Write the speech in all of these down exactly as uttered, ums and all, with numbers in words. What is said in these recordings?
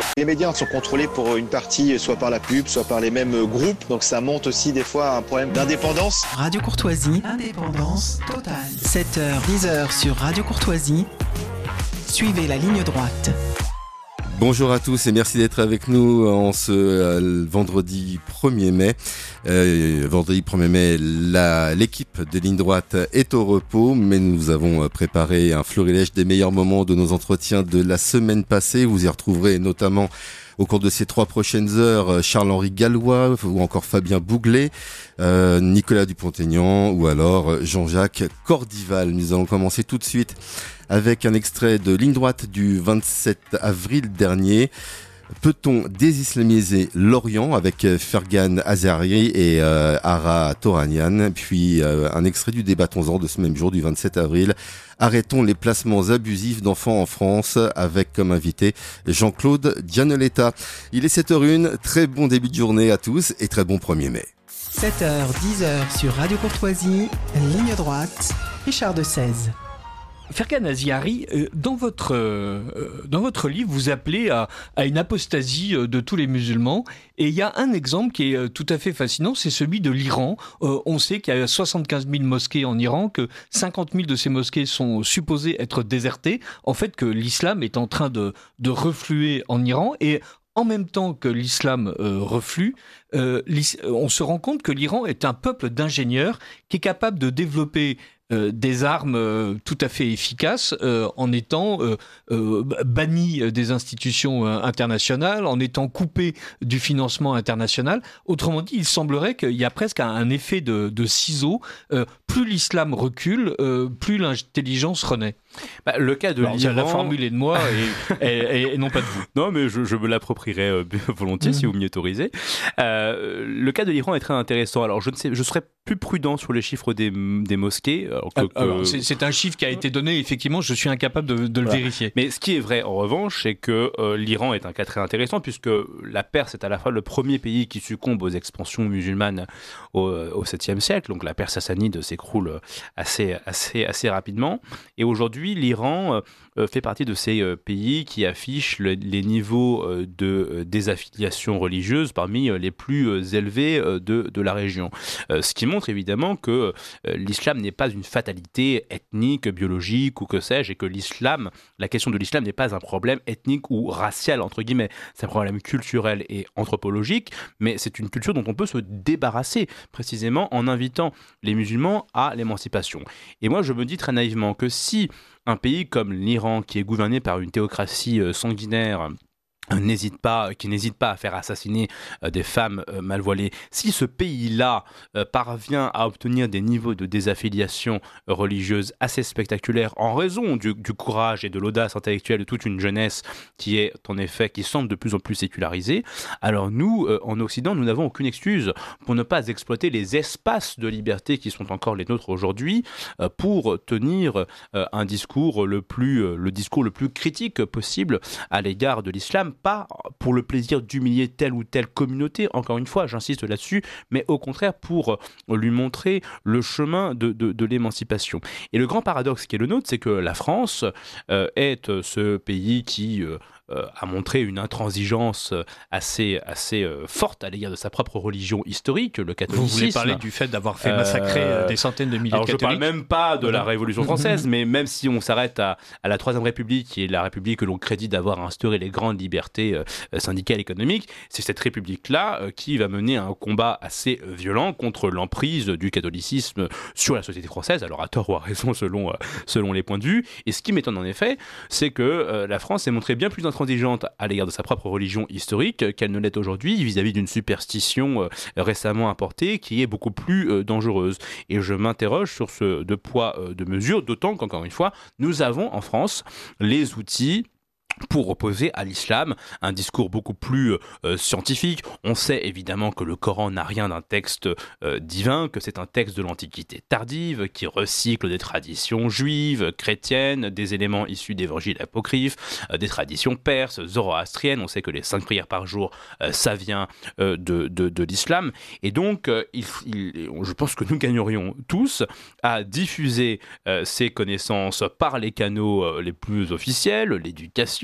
Les médias sont contrôlés pour une partie, soit par la pub, soit par les mêmes groupes. Donc ça monte aussi des fois à un problème d'indépendance. Radio Courtoisie, indépendance totale. sept heures, dix heures sur Radio Courtoisie. Suivez la ligne droite. Bonjour à tous et merci d'être avec nous en ce euh, vendredi premier mai. Euh, vendredi premier mai, la, l'équipe de Ligne Droite est au repos, mais nous avons préparé un florilège des meilleurs moments de nos entretiens de la semaine passée. Vous y retrouverez notamment au cours de ces trois prochaines heures Charles-Henri Gallois ou encore Fabien Bouglet, euh, Nicolas Dupont-Aignan ou alors Jean-Jacques Cordival. Nous allons commencer tout de suite avec un extrait de Ligne Droite du vingt-sept avril dernier. Peut-on désislamiser l'Orient avec Fergan Azari et euh, Ara Toranian, puis euh, un extrait du Débattons-en de ce même jour du vingt-sept avril. Arrêtons les placements abusifs d'enfants en France avec comme invité Jean-Claude Gianoletta. Il est sept heures une, très bon début de journée à tous et très bon premier mai. sept heures, dix heures sur Radio Courtoisie, ligne droite, Richard de Sèze. Fergan Azari, dans votre, dans votre livre, vous appelez à, à une apostasie de tous les musulmans. Et il y a un exemple qui est tout à fait fascinant, c'est celui de l'Iran. Euh, on sait qu'il y a soixante-quinze mille mosquées en Iran, que cinquante mille de ces mosquées sont supposées être désertées. En fait, que l'islam est en train de, de refluer en Iran. Et en même temps que l'islam euh, reflue, euh, on se rend compte que l'Iran est un peuple d'ingénieurs qui est capable de développer Euh, des armes euh, tout à fait efficaces euh, en étant euh, euh, banni des institutions euh, internationales, en étant coupé du financement international. Autrement dit, il semblerait qu'il y a presque un effet de, de ciseau. Euh, plus l'islam recule, euh, plus l'intelligence renaît. Bah, le cas de Alors, l'Iran... La formule est de moi et, et, et, et non pas de vous. Non, mais je, je me l'approprierai euh, volontiers mmh. si vous m'y autorisez. Euh, le cas de l'Iran est très intéressant. Alors, je ne sais, je serais plus prudent sur les chiffres des, des mosquées. Alors que, alors, que... c'est, c'est un chiffre qui a été donné, effectivement, je suis incapable de, de le voilà. vérifier. Mais ce qui est vrai, en revanche, c'est que euh, l'Iran est un cas très intéressant, puisque la Perse est à la fois le premier pays qui succombe aux expansions musulmanes au, au septième siècle, donc la Perse sassanide s'écroule assez, assez, assez rapidement, et aujourd'hui, l'Iran euh, fait partie de ces euh, pays qui affichent le, les niveaux euh, de euh, désaffiliation religieuse parmi euh, les plus euh, élevés euh, de, de la région. Euh, ce qui montre évidemment que euh, l'islam n'est pas une fatalité ethnique, biologique ou que sais-je, et que l'islam, la question de l'islam n'est pas un problème ethnique ou racial, entre guillemets. C'est un problème culturel et anthropologique, mais c'est une culture dont on peut se débarrasser, précisément en invitant les musulmans à l'émancipation. Et moi, je me dis très naïvement que si un pays comme l'Iran, qui est gouverné par une théocratie sanguinaire, n'hésite pas, qui n'hésite pas à faire assassiner euh, des femmes euh, mal voilées. Si ce pays-là euh, parvient à obtenir des niveaux de désaffiliation euh, religieuse assez spectaculaires en raison du, du courage et de l'audace intellectuelle de toute une jeunesse qui est en effet, qui semble de plus en plus sécularisée, alors nous, euh, en Occident, nous n'avons aucune excuse pour ne pas exploiter les espaces de liberté qui sont encore les nôtres aujourd'hui euh, pour tenir euh, un discours le plus, euh, le discours le plus critique possible à l'égard de l'islam, pas pour le plaisir d'humilier telle ou telle communauté, encore une fois, j'insiste là-dessus, mais au contraire pour lui montrer le chemin de, de, de l'émancipation. Et le grand paradoxe qui est le nôtre, c'est que la France euh, est ce pays qui... Euh, Euh, a montré une intransigeance assez, assez euh, forte à l'égard de sa propre religion historique, le catholicisme. Vous voulez parler du fait d'avoir fait massacrer euh, des centaines de milliers alors de catholiques. Je ne parle même pas de la Révolution française, mais même si on s'arrête à, à la Troisième République, qui est la République que l'on crédite d'avoir instauré les grandes libertés euh, syndicales et économiques, c'est cette République-là euh, qui va mener un combat assez violent contre l'emprise du catholicisme sur la société française, alors à tort ou à raison selon, euh, selon les points de vue. Et ce qui m'étonne en effet, c'est que euh, la France s'est montrée bien plus intransigeante à l'égard de sa propre religion historique qu'elle ne l'est aujourd'hui vis-à-vis d'une superstition euh, récemment importée qui est beaucoup plus euh, dangereuse. Et je m'interroge sur ce deux poids, euh, deux mesures, d'autant qu'encore une fois, nous avons en France les outils pour opposer à l'islam un discours beaucoup plus euh, scientifique. On sait évidemment que le Coran n'a rien d'un texte euh, divin, que c'est un texte de l'Antiquité tardive, qui recycle des traditions juives, chrétiennes, des éléments issus d'évangiles apocryphes, euh, des traditions perses, zoroastriennes. On sait que les cinq prières par jour, euh, ça vient euh, de, de, de l'islam. Et donc, euh, il, il, je pense que nous gagnerions tous à diffuser euh, ces connaissances par les canaux euh, les plus officiels, l'éducation,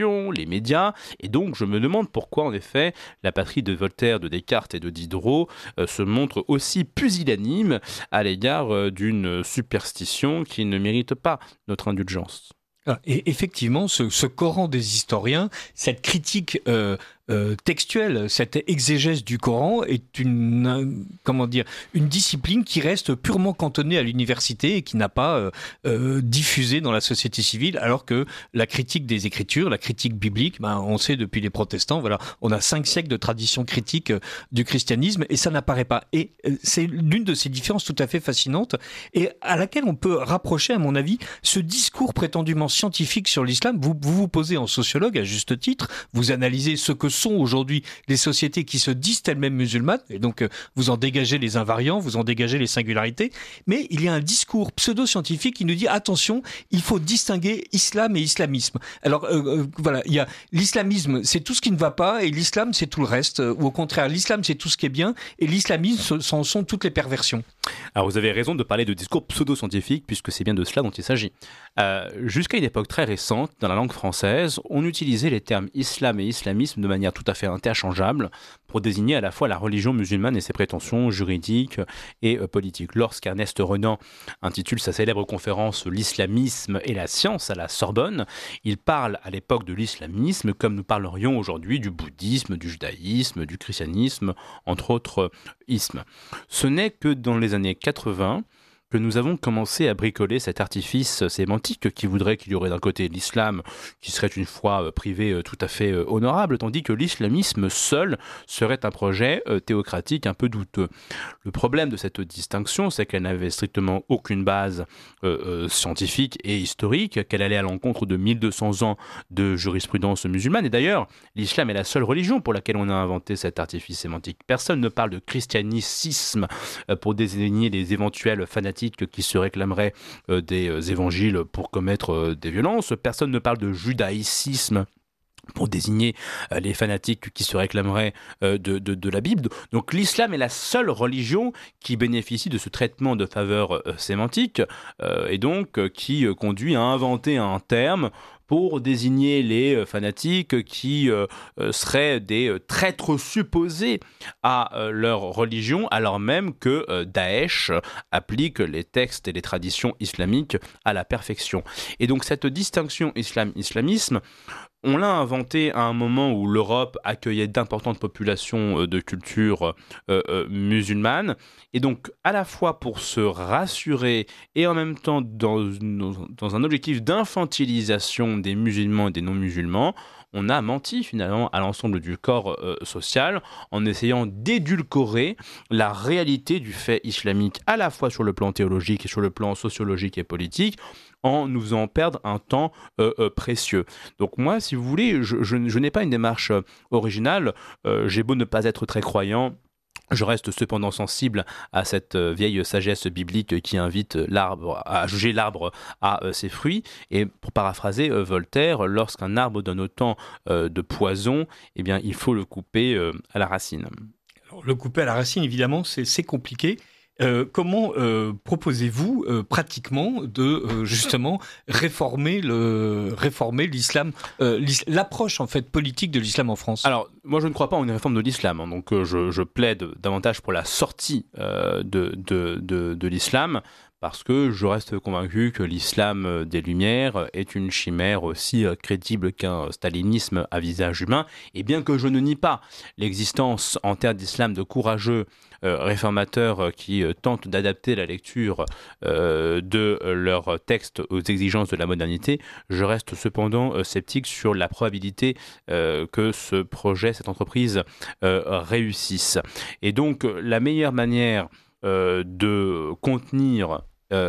l'éducation, les médias. Et donc, je me demande pourquoi, en effet, la patrie de Voltaire, de Descartes et de Diderot euh, se montre aussi pusillanime à l'égard euh, d'une superstition qui ne mérite pas notre indulgence. Et effectivement, ce, ce Coran des historiens, cette critique euh, euh, textuelle, cette exégèse du Coran est une, euh, comment dire, une discipline qui reste purement cantonnée à l'université et qui n'a pas euh, euh, diffusé dans la société civile, alors que la critique des Écritures, la critique biblique, ben, on sait depuis les protestants, voilà, on a cinq siècles de tradition critique euh, du christianisme et ça n'apparaît pas. Et euh, c'est l'une de ces différences tout à fait fascinantes et à laquelle on peut rapprocher, à mon avis, ce discours prétendument scientifique sur l'islam. Vous, vous vous posez en sociologue à juste titre, vous analysez ce que sont aujourd'hui les sociétés qui se disent elles-mêmes musulmanes, et donc euh, vous en dégagez les invariants, vous en dégagez les singularités, mais il y a un discours pseudo-scientifique qui nous dit attention, il faut distinguer islam et islamisme. Alors euh, euh, voilà, il y a l'islamisme, c'est tout ce qui ne va pas, et l'islam c'est tout le reste, ou au contraire, l'islam c'est tout ce qui est bien, et l'islamisme ce sont, sont toutes les perversions. Alors vous avez raison de parler de discours pseudo-scientifique, puisque c'est bien de cela dont il s'agit. Euh, jusqu'à une époque très récente, dans la langue française, on utilisait les termes islam et islamisme de manière tout à fait interchangeable pour désigner à la fois la religion musulmane et ses prétentions juridiques et euh, politiques. Lorsqu'Ernest Renan intitule sa célèbre conférence « L'islamisme et la science » à la Sorbonne, il parle à l'époque de l'islamisme comme nous parlerions aujourd'hui du bouddhisme, du judaïsme, du christianisme, entre autres euh, ismes. Ce n'est que dans les années quatre-vingts que nous avons commencé à bricoler cet artifice sémantique qui voudrait qu'il y aurait d'un côté l'islam qui serait une foi privée tout à fait honorable, tandis que l'islamisme seul serait un projet théocratique un peu douteux. Le problème de cette distinction, c'est qu'elle n'avait strictement aucune base euh, euh, scientifique et historique, qu'elle allait à l'encontre de mille deux cents ans de jurisprudence musulmane. Et d'ailleurs, l'islam est la seule religion pour laquelle on a inventé cet artifice sémantique. Personne ne parle de christianicisme pour désigner les éventuels fanatiques qui se réclameraient euh, des euh, évangiles pour commettre euh, des violences. Personne ne parle de judaïcisme pour désigner euh, les fanatiques qui se réclameraient euh, de, de, de la Bible. Donc l'islam est la seule religion qui bénéficie de ce traitement de faveur euh, sémantique euh, et donc euh, qui euh, conduit à inventer un terme pour désigner les fanatiques qui euh, seraient des euh, traîtres supposés à euh, leur religion, alors même que euh, Daesh applique les textes et les traditions islamiques à la perfection. Et donc cette distinction islam-islamisme, on l'a inventée à un moment où l'Europe accueillait d'importantes populations de culture euh, euh, musulmane. Et donc, à la fois pour se rassurer et en même temps dans, dans un objectif d'infantilisation des musulmans et des non-musulmans, on a menti finalement à l'ensemble du corps euh, social en essayant d'édulcorer la réalité du fait islamique à la fois sur le plan théologique et sur le plan sociologique et politique, en nous faisant perdre un temps euh, euh, précieux. Donc moi, si vous voulez, je, je, je n'ai pas une démarche euh, originale, euh, j'ai beau ne pas être très croyant, je reste cependant sensible à cette vieille sagesse biblique qui invite l'arbre à juger l'arbre à ses fruits. Et pour paraphraser Voltaire, lorsqu'un arbre donne autant de poison, eh bien, il faut le couper à la racine. Alors, le couper à la racine, évidemment, c'est, c'est compliqué. Euh, comment euh, proposez-vous euh, pratiquement de euh, justement réformer le réformer l'islam, euh, l'is- l'approche en fait politique de l'islam en France ? Alors moi je ne crois pas en une réforme de l'islam, hein, donc euh, je, je plaide davantage pour la sortie euh, de, de, de, de l'islam. Parce que je reste convaincu que l'islam des Lumières est une chimère aussi crédible qu'un stalinisme à visage humain. Et bien que je ne nie pas l'existence en terre d'islam de courageux euh, réformateurs qui euh, tentent d'adapter la lecture euh, de leurs textes aux exigences de la modernité, je reste cependant euh, sceptique sur la probabilité euh, que ce projet, cette entreprise euh, réussisse. Et donc la meilleure manière euh, de contenir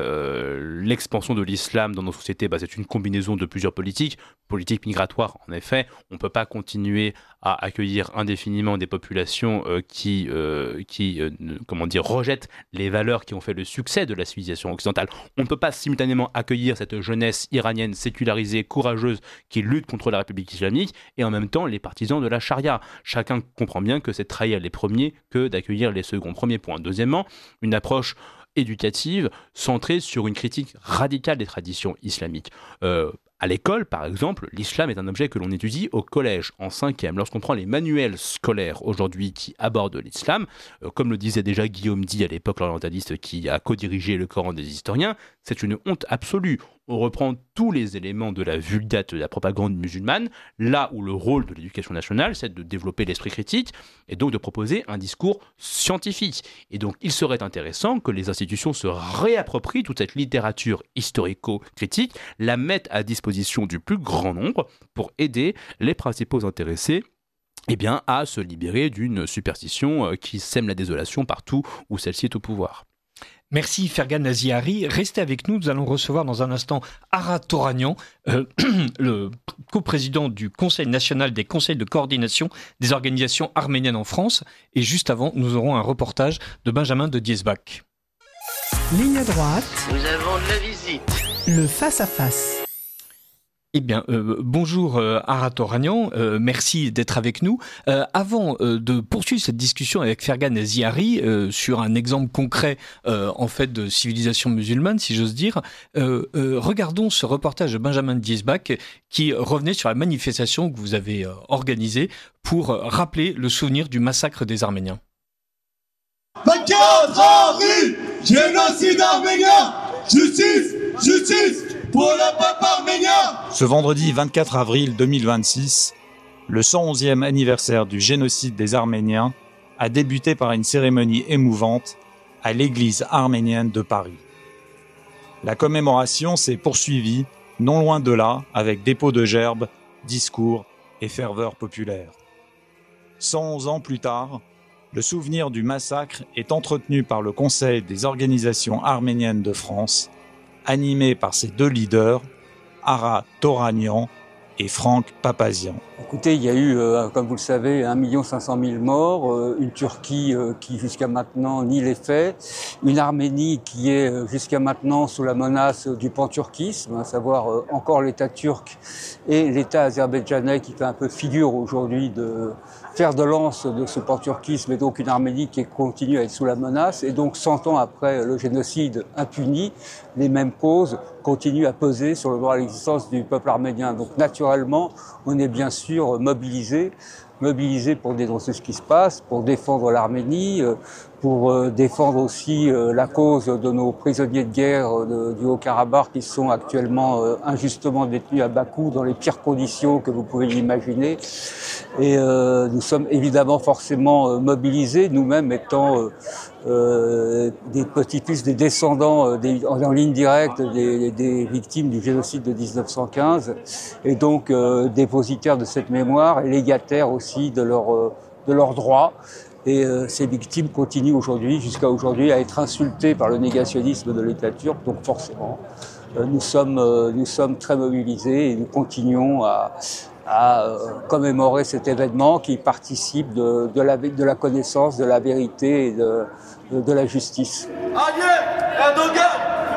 Euh, l'expansion de l'islam dans nos sociétés, bah, c'est une combinaison de plusieurs politiques. Politique migratoire, en effet, on ne peut pas continuer à accueillir indéfiniment des populations euh, qui, euh, qui euh, comment dire, rejettent les valeurs qui ont fait le succès de la civilisation occidentale. On ne peut pas simultanément accueillir cette jeunesse iranienne sécularisée, courageuse, qui lutte contre la République islamique, et en même temps les partisans de la charia. Chacun comprend bien que c'est trahir les premiers que d'accueillir les seconds. Premier point. Deuxièmement, une approche éducative centrée sur une critique radicale des traditions islamiques. Euh, À l'école, par exemple, l'islam est un objet que l'on étudie au collège, en cinquième. Lorsqu'on prend les manuels scolaires aujourd'hui qui abordent l'islam, euh, comme le disait déjà Guillaume Di à l'époque, l'orientaliste qui a co-dirigé le Coran des historiens, c'est une honte absolue. On reprend tous les éléments de la vulgate de la propagande musulmane, là où le rôle de l'éducation nationale, c'est de développer l'esprit critique et donc de proposer un discours scientifique. Et donc, il serait intéressant que les institutions se réapproprient toute cette littérature historico-critique, la mettent à disposition du plus grand nombre pour aider les principaux intéressés eh bien, à se libérer d'une superstition qui sème la désolation partout où celle-ci est au pouvoir. Merci Fergan Aziari. Restez avec nous, nous allons recevoir dans un instant Ara Toranian, euh, le coprésident du Conseil national des conseils de coordination des organisations arméniennes en France. Et juste avant, nous aurons un reportage de Benjamin de Diesbach. Ligne droite. Nous avons de la visite. Le face-à-face. Eh bien, euh, bonjour euh, Ara Toranian, euh, merci d'être avec nous. Euh, avant euh, de poursuivre cette discussion avec Fergan Aziari euh, sur un exemple concret euh, en fait de civilisation musulmane, si j'ose dire, euh, euh, regardons ce reportage de Benjamin de Diesbach qui revenait sur la manifestation que vous avez euh, organisée pour euh, rappeler le souvenir du massacre des Arméniens. vingt-quatre avril, génocide arménien, justice, justice pour le peuple arménien. Ce vendredi vingt-quatre avril deux mille vingt-six, le cent onzième anniversaire du génocide des Arméniens a débuté par une cérémonie émouvante à l'église arménienne de Paris. La commémoration s'est poursuivie non loin de là avec dépôt de gerbes, discours et ferveur populaire. cent onze ans plus tard, le souvenir du massacre est entretenu par le Conseil des organisations arméniennes de France, animé par ses deux leaders, Ara Toranian et Franck Papazian. Écoutez, il y a eu, euh, comme vous le savez, un million cinq cent mille morts, euh, une Turquie euh, qui jusqu'à maintenant nie les faits, une Arménie qui est euh, jusqu'à maintenant sous la menace du panturquisme, à savoir euh, encore l'État turc et l'État azerbaïdjanais qui fait un peu figure aujourd'hui de faire de lance de ce panturquisme, et donc une Arménie qui continue à être sous la menace. Et donc cent ans après le génocide impuni, les mêmes causes continuent à peser sur le droit à l'existence du peuple arménien. Donc naturellement, on est bien sûr mobilisé, mobilisé pour dénoncer ce qui se passe, pour défendre l'Arménie, pour défendre aussi la cause de nos prisonniers de guerre du Haut-Karabakh qui sont actuellement injustement détenus à Bakou dans les pires conditions que vous pouvez imaginer. Et euh, nous sommes évidemment forcément mobilisés, nous-mêmes étant euh, des petits-fils, des descendants euh, des, en, en ligne directe des, des victimes du génocide de dix-neuf cent quinze, et donc euh, dépositaires de cette mémoire et légataires aussi de leurs euh, de leurs droits. Et euh, ces victimes continuent aujourd'hui, jusqu'à aujourd'hui, à être insultées par le négationnisme de l'État turc. Donc forcément, euh, nous sommes euh, nous sommes très mobilisés et nous continuons à à euh, commémorer cet événement qui participe de, de, la, de la connaissance, de la vérité et de, de, de la justice. Aliyev, Erdogan,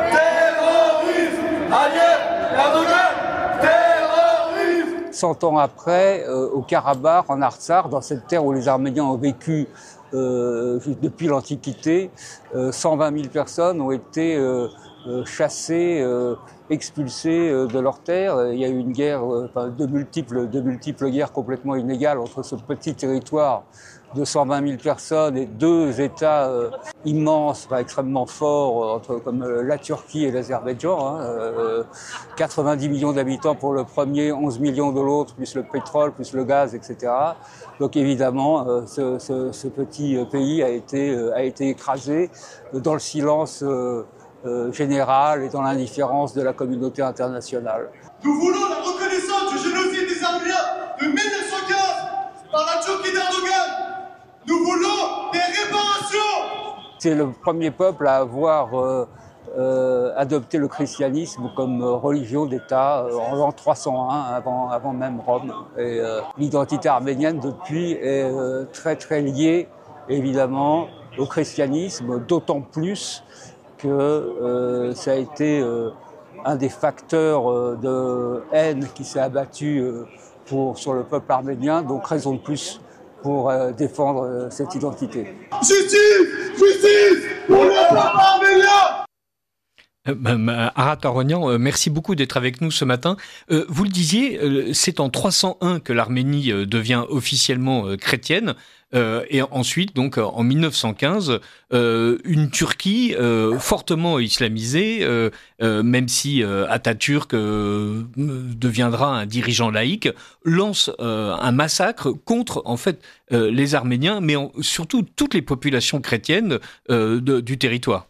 terrorisme. Aliyev, Erdogan, terrorisme. Cent ans après, euh, au Karabakh, en Artsakh, dans cette terre où les Arméniens ont vécu euh, depuis l'Antiquité, euh, cent vingt mille personnes ont été euh, euh, chassées, euh, expulsés de leur terre. Il y a eu une guerre, enfin, de multiples, de multiples guerres complètement inégales entre ce petit territoire de cent vingt mille personnes et deux États euh, immenses, enfin, extrêmement forts, entre, comme euh, la Turquie et l'Azerbaïdjan. Hein, euh, quatre-vingt-dix millions d'habitants pour le premier, onze millions de l'autre, plus le pétrole, plus le gaz, et cetera. Donc évidemment, euh, ce, ce, ce petit pays a été, euh, a été écrasé dans le silence euh, Euh, générale et dans l'indifférence de la communauté internationale. Nous voulons la reconnaissance du génocide des Arméniens de mille neuf cent quinze par la Turquie d'Erdogan. Nous voulons des réparations. C'est le premier peuple à avoir euh, euh, adopté le christianisme comme euh, religion d'État euh, en l'an trois cent un, avant, avant même Rome. Et euh, l'identité arménienne depuis est euh, très très liée évidemment au christianisme, d'autant plus que euh, ça a été euh, un des facteurs euh, de haine qui s'est abattu euh, pour, sur le peuple arménien, donc raison de plus pour euh, défendre euh, cette identité. Justice, justice pour le peuple arménien. Euh, Arat Aronyan, euh, merci beaucoup d'être avec nous ce matin. Euh, vous le disiez, euh, c'est en trois cent un que l'Arménie euh, devient officiellement euh, chrétienne. Euh, et ensuite, donc en mille neuf cent quinze, euh, une Turquie euh, fortement islamisée, euh, euh, même si euh, Atatürk euh, deviendra un dirigeant laïque, lance euh, un massacre contre en fait euh, les Arméniens, mais en, surtout toutes les populations chrétiennes euh, de, du territoire.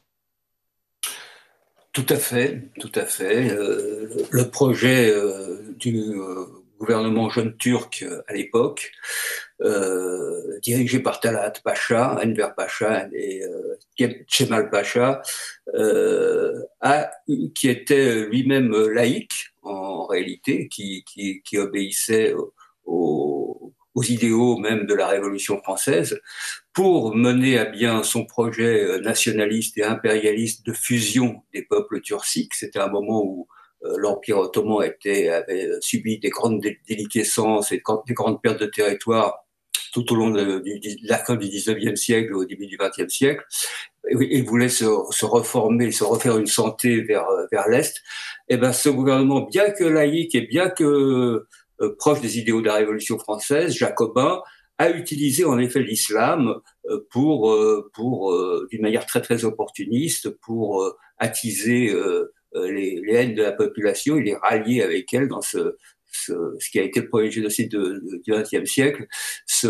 Tout à fait, tout à fait. Euh, le projet euh, du euh, gouvernement jeune turc euh, à l'époque, euh, dirigé par Talat Pacha, Enver Pacha et euh, Kemal Pacha, euh, a, qui était lui-même laïque en réalité, qui, qui, qui obéissait aux, aux idéaux même de la Révolution française, pour mener à bien son projet nationaliste et impérialiste de fusion des peuples turciques. C'était un moment où euh, l'Empire ottoman était, avait subi des grandes déliquescences et des grandes pertes de territoire tout au long de, de, de la fin du dix-neuvième siècle et au début du vingtième siècle. Et, et voulait se, se reformer, se refaire une santé vers, vers l'Est. Et ben, ce gouvernement, bien que laïque et bien que euh, proche des idéaux de la Révolution française, jacobin, a utilisé en effet l'islam pour, pour d'une manière très très opportuniste, pour attiser les, les haines de la population et les rallier avec elle dans ce, ce, ce qui a été le premier génocide de, de, du vingtième siècle. Ce,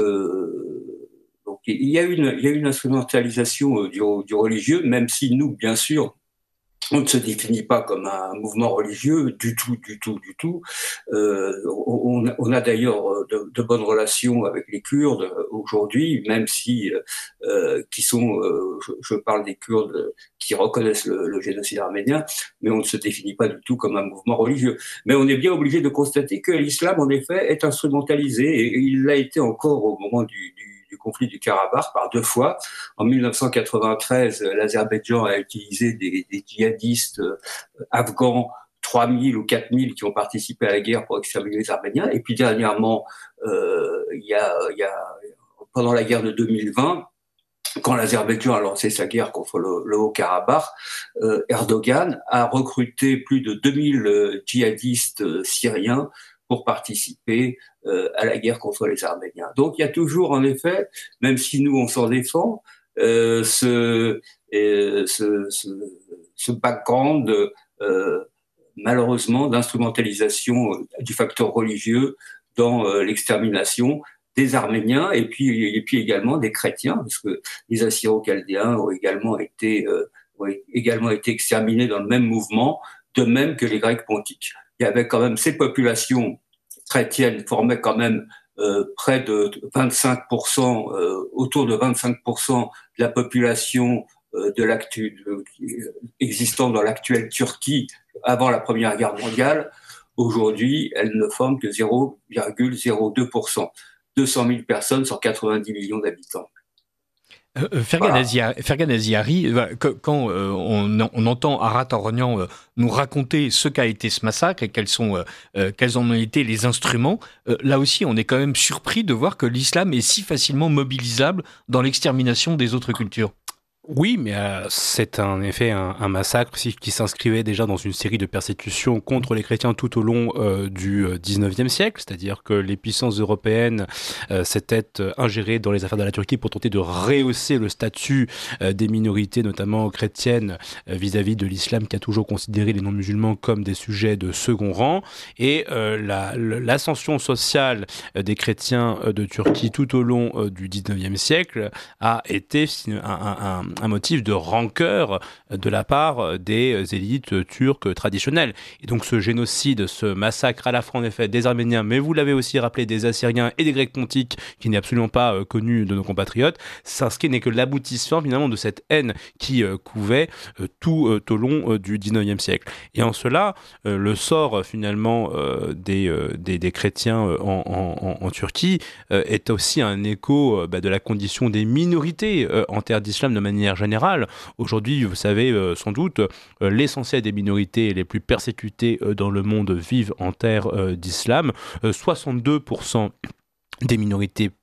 donc il y a une, il y a une instrumentalisation du, du religieux, même si nous, bien sûr, on ne se définit pas comme un mouvement religieux du tout, du tout, du tout. Euh, on, on a d'ailleurs de, de bonnes relations avec les Kurdes aujourd'hui, même si euh, qui sont, euh, je, je parle des Kurdes qui reconnaissent le, le génocide arménien, mais on ne se définit pas du tout comme un mouvement religieux. Mais on est bien obligé de constater que l'islam, en effet, est instrumentalisé, et il l'a été encore au moment du, du du conflit du Karabakh par deux fois. En mille neuf cent quatre-vingt-treize, l'Azerbaïdjan a utilisé des, des djihadistes euh, afghans, trois mille ou quatre mille qui ont participé à la guerre pour exterminer les Arméniens. Et puis dernièrement, euh, il y a, il y a, pendant la guerre de deux mille vingt, quand l'Azerbaïdjan a lancé sa guerre contre le, le Haut-Karabakh, euh, Erdogan a recruté plus de deux mille djihadistes euh, syriens pour participer euh, à la guerre contre les Arméniens. Donc il y a toujours, en effet, même si nous on s'en défend, euh, ce, euh, ce, ce, ce background euh, malheureusement d'instrumentalisation du facteur religieux dans euh, l'extermination des Arméniens et puis et puis également des chrétiens, parce que les Assyro-Chaldéens ont également été euh, ont également été exterminés dans le même mouvement, de même que les Grecs pontiques. Il y avait quand même ces populations chrétiennes formaient quand même euh, près de vingt-cinq pour cent, euh, autour de vingt-cinq pour cent de la population euh, de l'actu, de, existant dans l'actuelle Turquie avant la Première Guerre mondiale. Aujourd'hui, elles ne forment que zéro virgule zéro deux pour cent. deux cent mille personnes sur quatre-vingt-dix millions d'habitants. Euh, Fergan Aziari, voilà. Quand euh, on, on entend Arat Aronyan euh, nous raconter ce qu'a été ce massacre et quels sont, euh, quels en ont été les instruments, euh, là aussi on est quand même surpris de voir que l'islam est si facilement mobilisable dans l'extermination des autres cultures. Oui, mais euh, c'est en effet un, un massacre qui s'inscrivait déjà dans une série de persécutions contre les chrétiens tout au long euh, du dix-neuvième siècle, c'est-à-dire que les puissances européennes euh, s'étaient ingérées dans les affaires de la Turquie pour tenter de rehausser le statut euh, des minorités, notamment chrétiennes, euh, vis-à-vis de l'islam qui a toujours considéré les non-musulmans comme des sujets de second rang. Et euh, la, l'ascension sociale des chrétiens de Turquie tout au long euh, du dix-neuvième siècle a été un, un, un un motif de rancœur de la part des élites turques traditionnelles. Et donc ce génocide, ce massacre à la fois en effet des Arméniens, mais vous l'avez aussi rappelé, des Assyriens et des Grecs pontiques, qui n'est absolument pas euh, connu de nos compatriotes, s'inscrit n'est que l'aboutissement finalement de cette haine qui euh, couvait euh, tout euh, au long euh, du dix-neuvième siècle. Et en cela, euh, le sort euh, finalement euh, des, euh, des, des chrétiens euh, en, en, en Turquie euh, est aussi un écho euh, bah, de la condition des minorités euh, en terre d'islam de manière générale. Aujourd'hui, vous savez euh, sans doute, euh, l'essentiel des minorités les plus persécutées euh, dans le monde vivent en terre euh, d'islam. Euh, soixante-deux pour cent des minorités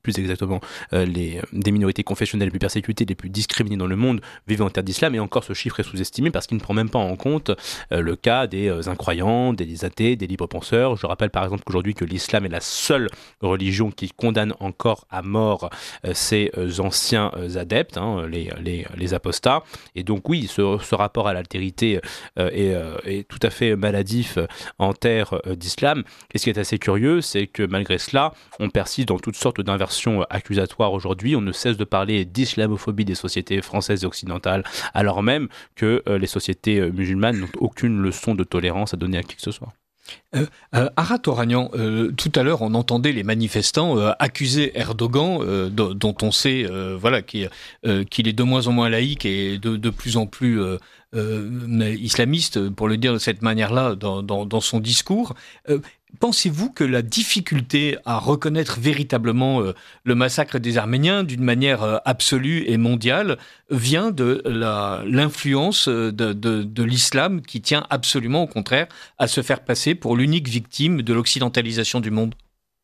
plus exactement euh, les, des minorités confessionnelles les plus persécutées, les plus discriminées dans le monde vivant en terre d'islam, et encore ce chiffre est sous-estimé parce qu'il ne prend même pas en compte euh, le cas des euh, incroyants, des athées, des libres penseurs. Je rappelle par exemple qu'aujourd'hui que l'islam est la seule religion qui condamne encore à mort euh, ces euh, anciens euh, adeptes, hein, les, les, les apostats, et donc oui, ce, ce rapport à l'altérité euh, est, euh, est tout à fait maladif euh, en terre euh, d'islam. Et ce qui est assez curieux, c'est que malgré cela, on persiste dans toutes sortes d'inversions accusatoires aujourd'hui. On ne cesse de parler d'islamophobie des sociétés françaises et occidentales, alors même que euh, les sociétés euh, musulmanes n'ont aucune leçon de tolérance à donner à qui que ce soit. Euh, euh, Arat Oranian, euh, tout à l'heure on entendait les manifestants euh, accuser Erdogan, euh, do, dont on sait euh, voilà, qu'il, euh, qu'il est de moins en moins laïque et de, de plus en plus euh, euh, islamiste, pour le dire de cette manière-là, dans, dans, dans son discours. Euh, Pensez-vous que la difficulté à reconnaître véritablement euh, le massacre des Arméniens d'une manière euh, absolue et mondiale vient de la, l'influence de, de, de l'islam qui tient absolument au contraire à se faire passer pour l'unique victime de l'occidentalisation du monde ?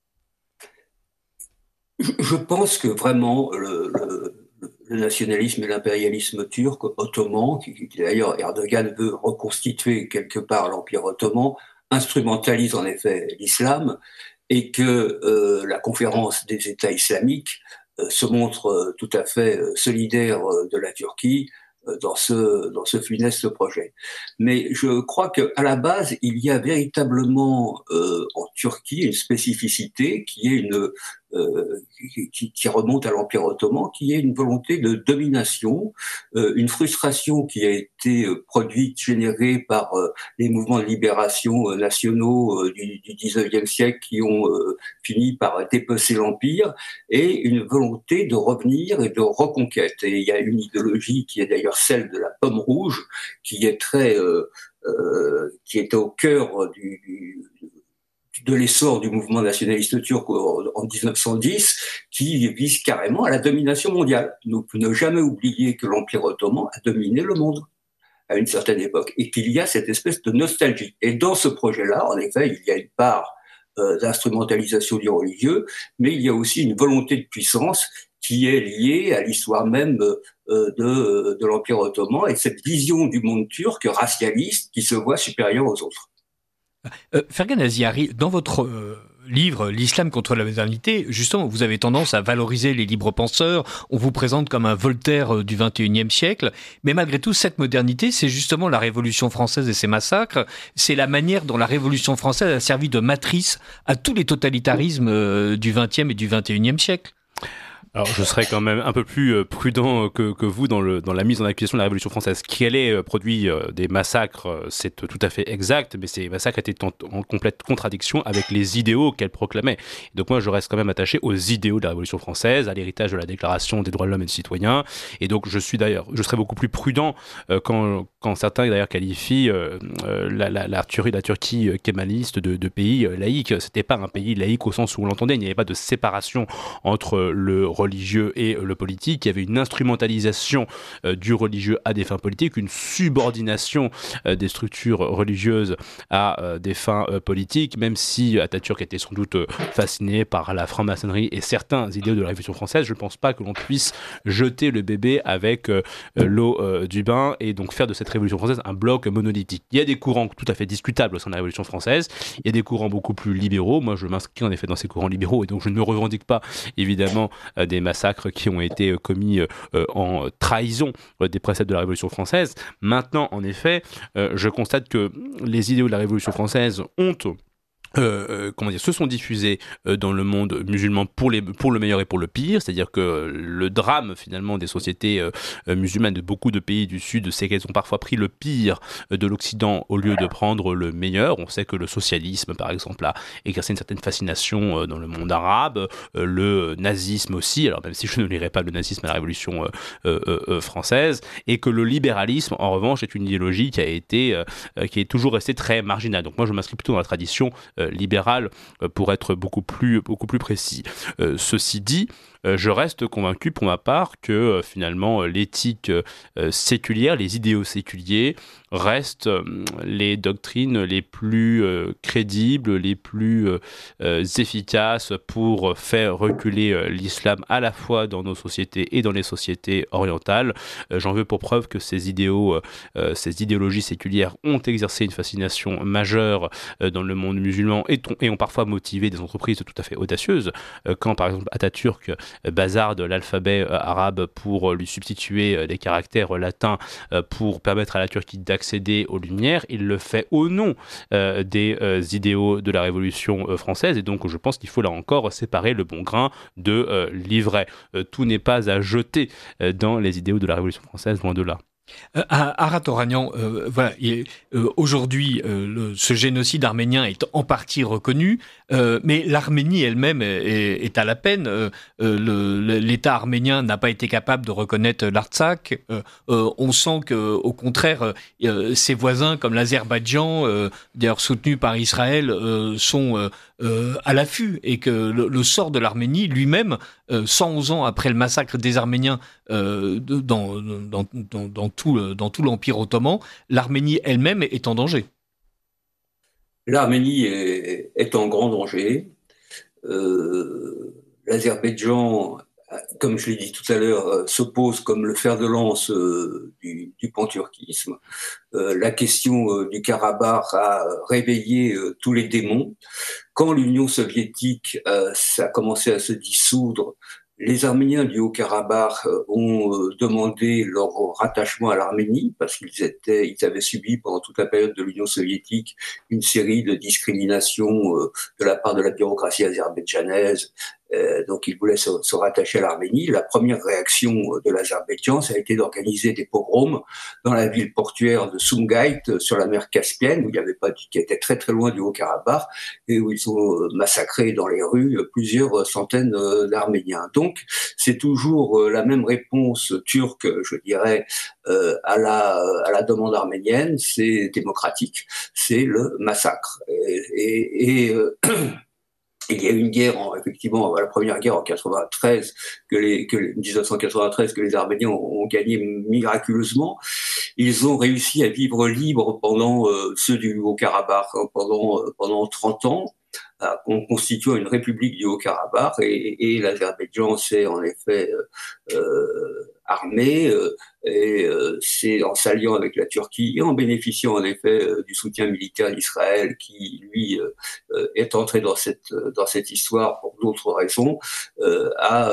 Je pense que vraiment le, le, le nationalisme et l'impérialisme turc ottoman, qui, qui d'ailleurs Erdogan veut reconstituer quelque part l'Empire ottoman, instrumentalise en effet l'islam, et que euh, la conférence des États islamiques euh, se montre euh, tout à fait euh, solidaire euh, de la Turquie euh, dans ce dans ce funeste projet. Mais je crois que à la base il y a véritablement euh, en Turquie une spécificité qui est une Euh, qui, qui remonte à l'Empire ottoman, qui est une volonté de domination, euh, une frustration qui a été euh, produite, générée par euh, les mouvements de libération euh, nationaux euh, du, du dix-neuvième siècle qui ont euh, fini par dépecer l'Empire, et une volonté de revenir et de reconquête. Et il y a une idéologie qui est d'ailleurs celle de la pomme rouge, qui est très, euh, euh, qui est au cœur du, du de l'essor du mouvement nationaliste turc en dix-neuf cent dix, qui vise carrément à la domination mondiale. Donc, ne jamais oublier que l'Empire ottoman a dominé le monde à une certaine époque, et qu'il y a cette espèce de nostalgie. Et dans ce projet-là, en effet, il y a une part euh, d'instrumentalisation du religieux, mais il y a aussi une volonté de puissance qui est liée à l'histoire même euh, de, de l'Empire ottoman, et cette vision du monde turc racialiste qui se voit supérieure aux autres. Euh, Fergan Aziari, dans votre euh, livre « L'islam contre la modernité », justement, vous avez tendance à valoriser les libres penseurs, on vous présente comme un Voltaire euh, du vingt et unième siècle, mais malgré tout, cette modernité, c'est justement la Révolution française et ses massacres, c'est la manière dont la Révolution française a servi de matrice à tous les totalitarismes euh, du vingtième et du vingt et unième siècle. Alors, je serais quand même un peu plus prudent que, que vous dans, le, dans la mise en accusation de la Révolution française. Qu'elle ait produit des massacres, c'est tout à fait exact, mais ces massacres étaient en, en complète contradiction avec les idéaux qu'elle proclamait. Donc moi, je reste quand même attaché aux idéaux de la Révolution française, à l'héritage de la Déclaration des droits de l'homme et du citoyen. Et donc, je suis d'ailleurs, je serais beaucoup plus prudent euh, quand, quand certains d'ailleurs qualifient euh, la, la, la, Tur- la Turquie kémaliste de, de pays laïque. C'était pas un pays laïque au sens où on l'entendait. Il n'y avait pas de séparation entre le religieux et le politique. Il y avait une instrumentalisation euh, du religieux à des fins politiques, une subordination euh, des structures religieuses à euh, des fins euh, politiques, même si Atatürk était sans doute euh, fasciné par la franc-maçonnerie et certains idéaux de la Révolution française. Je ne pense pas que l'on puisse jeter le bébé avec euh, l'eau euh, du bain et donc faire de cette Révolution française un bloc monolithique. Il y a des courants tout à fait discutables au sein de la Révolution française, il y a des courants beaucoup plus libéraux. Moi, je m'inscris en effet dans ces courants libéraux et donc je ne me revendique pas évidemment euh, des massacres qui ont été commis euh, en trahison euh, des préceptes de la Révolution française. Maintenant, en effet, euh, je constate que les idéaux de la Révolution française ont Euh, comment dire, se sont diffusés euh, dans le monde musulman pour, les, pour le meilleur et pour le pire, c'est-à-dire que le drame finalement des sociétés euh, musulmanes de beaucoup de pays du Sud, c'est qu'elles ont parfois pris le pire de l'Occident au lieu de prendre le meilleur. On sait que le socialisme par exemple a exercé une certaine fascination euh, dans le monde arabe, euh, le nazisme aussi, alors même si je ne lirai pas le nazisme à la Révolution euh, euh, euh, française, et que le libéralisme en revanche est une idéologie qui a été, euh, qui est toujours restée très marginale. Donc moi je m'inscris plutôt dans la tradition euh, libérale, euh, pour être beaucoup plus, beaucoup plus précis. Euh, ceci dit, euh, je reste convaincu pour ma part que euh, finalement l'éthique euh, séculière, les idéaux séculiers restent euh, les doctrines les plus euh, crédibles, les plus euh, euh, efficaces pour faire reculer euh, l'islam à la fois dans nos sociétés et dans les sociétés orientales. Euh, j'en veux pour preuve que ces idéaux, euh, ces idéologies séculières ont exercé une fascination majeure euh, dans le monde musulman et, t- et ont parfois motivé des entreprises tout à fait audacieuses. Euh, quand par exemple Atatürk euh, bazarde l'alphabet euh, arabe pour euh, lui substituer euh, des caractères latins euh, pour permettre à la Turquie d'accéder aux Lumières, il le fait au nom euh, des euh, idéaux de la Révolution euh, française, et donc je pense qu'il faut là encore séparer le bon grain de euh, l'ivraie. Euh, tout n'est pas à jeter euh, dans les idéaux de la Révolution française, loin de là. Euh, Arat Oranian, euh, voilà, il, euh, aujourd'hui, euh, le, ce génocide arménien est en partie reconnu, euh, mais l'Arménie elle-même est, est à la peine. Euh, le, L'État arménien n'a pas été capable de reconnaître l'Artsakh. Euh, euh, on sent que, au contraire, euh, ses voisins comme l'Azerbaïdjan, euh, d'ailleurs soutenu par Israël, euh, sont euh, euh, à l'affût, et que le, le sort de l'Arménie lui-même, euh, cent onze ans après le massacre des Arméniens euh, dans, dans, dans, dans tout, dans tout l'Empire ottoman, l'Arménie elle-même est en danger. L'Arménie est, est en grand danger. Euh, L'Azerbaïdjan, comme je l'ai dit tout à l'heure, s'oppose comme le fer de lance euh, du, du panturquisme. Euh, la question euh, du Karabakh a réveillé euh, tous les démons. Quand l'Union soviétique euh, a commencé à se dissoudre, les Arméniens du Haut-Karabakh ont demandé leur rattachement à l'Arménie parce qu'ils étaient, ils avaient subi pendant toute la période de l'Union soviétique une série de discriminations de la part de la bureaucratie azerbaïdjanaise. Euh, donc ils voulaient se, se rattacher à l'Arménie. La première réaction de l'Azerbaïdjan, ça a été d'organiser des pogroms dans la ville portuaire de Sumgait, sur la mer Caspienne, où il n'y avait pas, qui était très très loin du Haut-Karabakh, et où ils ont massacré dans les rues plusieurs centaines d'Arméniens. Donc c'est toujours la même réponse turque, je dirais, euh, à la à la demande arménienne, c'est démocratique, c'est le massacre. Et, et, et euh, il y a eu une guerre, en, effectivement, la première guerre en quatre-vingt-treize, que les, que dix-neuf cent quatre-vingt-treize, que les Arméniens ont, ont gagné miraculeusement. Ils ont réussi à vivre libres pendant euh, ceux du Haut-Karabakh, hein, pendant euh, pendant trente ans, euh, en constituant une république du Haut-Karabakh, et, et l'Azerbaïdjan s'est en effet euh, euh, armé, euh, et euh, c'est en s'alliant avec la Turquie et en bénéficiant en effet euh, du soutien militaire d'Israël, qui lui euh, est entré dans cette dans cette histoire pour d'autres raisons, euh, à,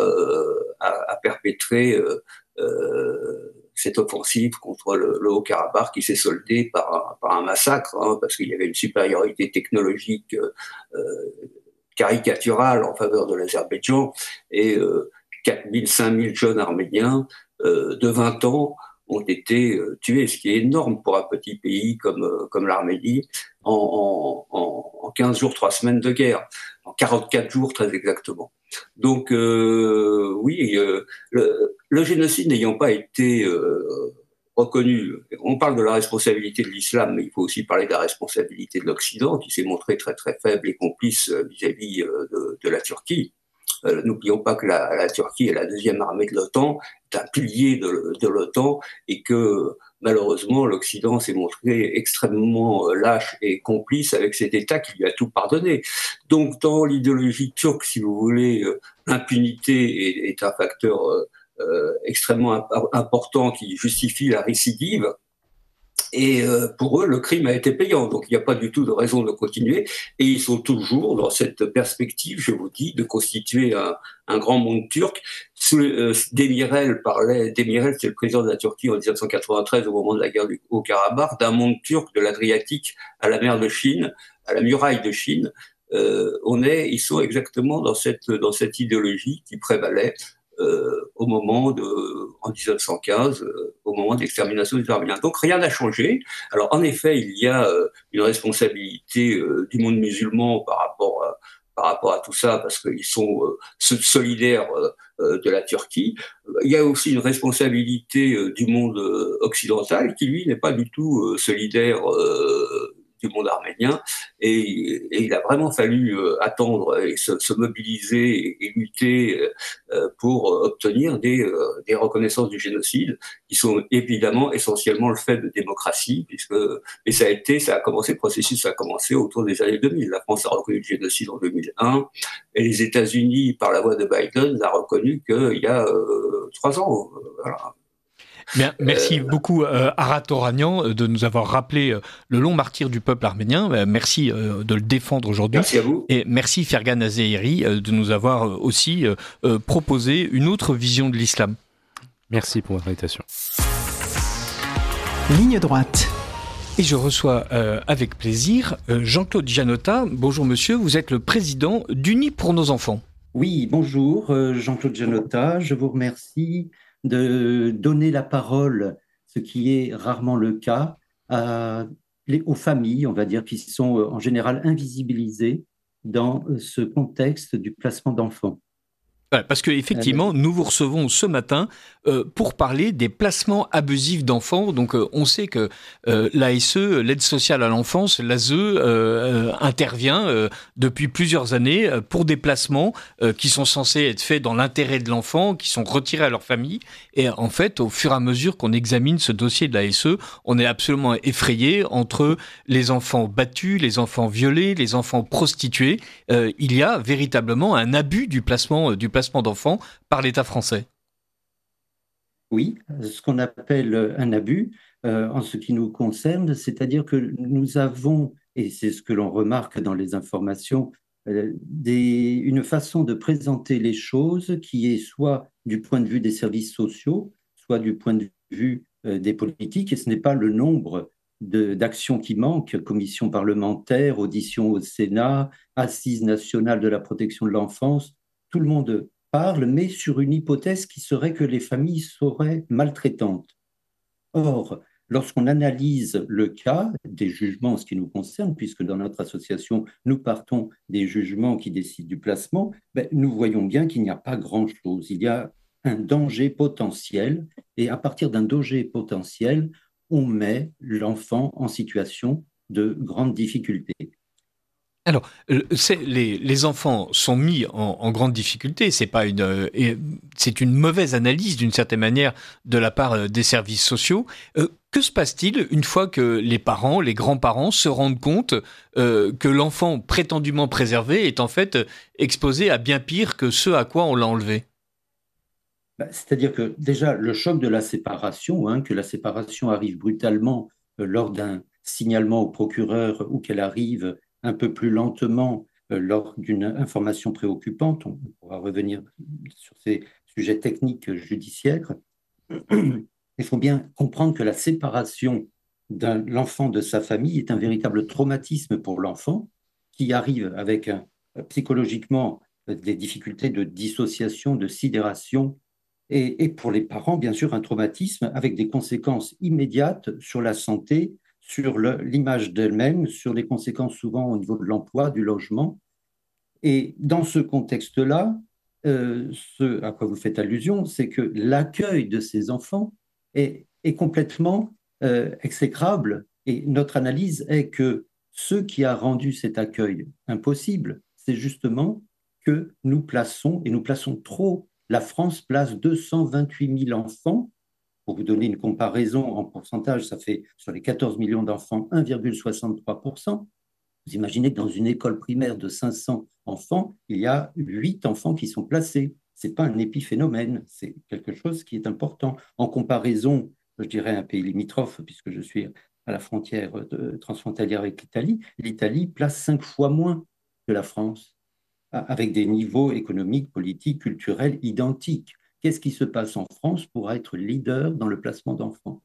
à à perpétrer euh, euh, cette offensive contre le, le Haut-Karabakh, qui s'est soldée par un, par un massacre, hein, parce qu'il y avait une supériorité technologique euh, caricaturale en faveur de l'Azerbaïdjan, et euh, quatre mille, cinq mille jeunes Arméniens euh, de vingt ans ont été euh, tués, ce qui est énorme pour un petit pays comme, euh, comme l'Arménie, en, en, en quinze jours, trois semaines de guerre, en quarante-quatre jours très exactement. Donc euh, oui, euh, le, le génocide n'ayant pas été euh, reconnu, on parle de la responsabilité de l'islam, mais il faut aussi parler de la responsabilité de l'Occident, qui s'est montré très très faible et complice vis-à-vis de, de la Turquie. Euh, n'oublions pas que la, la Turquie est la deuxième armée de l'OTAN, est un pilier de, de l'OTAN, et que malheureusement l'Occident s'est montré extrêmement lâche et complice avec cet État qui lui a tout pardonné. Donc dans l'idéologie turque, si vous voulez, euh, l'impunité est, est un facteur euh, euh, extrêmement imp- important qui justifie la récidive. Et euh, pour eux, le crime a été payant, donc il n'y a pas du tout de raison de continuer. Et ils sont toujours dans cette perspective, je vous dis, de constituer un, un grand monde turc. Euh, Demirel parlait, Demirel, c'est le président de la Turquie en dix-neuf cent quatre-vingt-treize, au moment de la guerre du Haut-Karabakh, d'un monde turc de l'Adriatique à la mer de Chine, à la muraille de Chine. Euh, on est, ils sont exactement dans cette dans cette idéologie qui prévalait Euh, au moment de, en dix-neuf cent quinze, euh, au moment de l'extermination des Arméniens. Donc rien n'a changé. Alors en effet, il y a euh, une responsabilité euh, du monde musulman par rapport à, par rapport à tout ça, parce qu'ils sont euh, solidaires euh, de la Turquie. Il y a aussi une responsabilité euh, du monde euh, occidental, qui lui n'est pas du tout euh, solidaire euh, du monde arménien, et, et il a vraiment fallu euh, attendre et se, se mobiliser et, et lutter euh, pour obtenir des, euh, des reconnaissances du génocide, qui sont évidemment essentiellement le fait de démocratie, puisque et ça a été, ça a commencé, le processus a commencé autour des années deux mille. La France a reconnu le génocide en deux mille un, et les États-Unis, par la voix de Biden, l'a reconnu qu'il y a euh, trois ans. Voilà. Bien, merci euh... beaucoup euh, Arat Oranian de nous avoir rappelé euh, le long martyre du peuple arménien. Euh, merci euh, de le défendre aujourd'hui. Merci à vous. Et merci Fergan Azehiri euh, de nous avoir euh, aussi euh, euh, proposé une autre vision de l'islam. Merci pour votre invitation. Ligne droite. Et je reçois euh, avec plaisir euh, Jean-Claude Gianotta. Bonjour monsieur, vous êtes le président d'Unis pour nos enfants. Oui, bonjour euh, Jean-Claude Gianotta. Je vous remercie de donner la parole, ce qui est rarement le cas, à les, aux familles, on va dire, qui sont en général invisibilisées dans ce contexte du placement d'enfants. Parce qu'effectivement, nous vous recevons ce matin euh, pour parler des placements abusifs d'enfants. Donc, euh, on sait que euh, l'A S E, l'aide sociale à l'enfance, l'A S E, euh, intervient euh, depuis plusieurs années pour des placements euh, qui sont censés être faits dans l'intérêt de l'enfant, qui sont retirés à leur famille. Et en fait, au fur et à mesure qu'on examine ce dossier de l'A S E, on est absolument effrayé entre les enfants battus, les enfants violés, les enfants prostitués. Euh, il y a véritablement un abus du placement du placement d'enfants par l'État français. Oui, ce qu'on appelle un abus euh, en ce qui nous concerne, c'est-à-dire que nous avons, et c'est ce que l'on remarque dans les informations, euh, des, une façon de présenter les choses qui est soit du point de vue des services sociaux, soit du point de vue euh, des politiques, et ce n'est pas le nombre de, d'actions qui manquent, commission parlementaire, audition au Sénat, assises nationales de la protection de l'enfance, tout le monde parle, mais sur une hypothèse qui serait que les familles seraient maltraitantes. Or, lorsqu'on analyse le cas des jugements en ce qui nous concerne, puisque dans notre association, nous partons des jugements qui décident du placement, ben, nous voyons bien qu'il n'y a pas grand-chose. Il y a un danger potentiel, et à partir d'un danger potentiel, on met l'enfant en situation de grande difficulté. Alors, c'est, les, les enfants sont mis en, en grande difficulté. C'est pas une, euh, c'est une mauvaise analyse d'une certaine manière de la part des services sociaux. Euh, que se passe-t-il une fois que les parents, les grands-parents se rendent compte euh, que l'enfant prétendument préservé est en fait exposé à bien pire que ce à quoi on l'a enlevé? Ben, c'est-à-dire que déjà le choc de la séparation, hein, que la séparation arrive brutalement euh, lors d'un signalement au procureur ou qu'elle arrive un peu plus lentement euh, lors d'une information préoccupante, on pourra revenir sur ces sujets techniques judiciaires. Il faut bien comprendre que la séparation de l'enfant de sa famille est un véritable traumatisme pour l'enfant qui arrive avec un, psychologiquement des difficultés de dissociation, de sidération, et, et pour les parents, bien sûr, un traumatisme avec des conséquences immédiates sur la santé, sur le, l'image d'elle-même, sur les conséquences souvent au niveau de l'emploi, du logement. Et dans ce contexte-là, euh, ce à quoi vous faites allusion, c'est que l'accueil de ces enfants est, est complètement euh, exécrable. Et notre analyse est que ce qui a rendu cet accueil impossible, c'est justement que nous plaçons, et nous plaçons trop, la France place deux cent vingt-huit mille enfants. Pour vous donner une comparaison en pourcentage, ça fait sur les quatorze millions d'enfants, un virgule soixante-trois pour cent. Vous imaginez que dans une école primaire de cinq cents enfants, il y a huit enfants qui sont placés. Ce n'est pas un épiphénomène, c'est quelque chose qui est important. En comparaison, je dirais, un pays limitrophe, puisque je suis à la frontière de, transfrontalière avec l'Italie, l'Italie place cinq fois moins que la France, avec des niveaux économiques, politiques, culturels identiques. Qu'est-ce qui se passe en France pour être leader dans le placement d'enfants?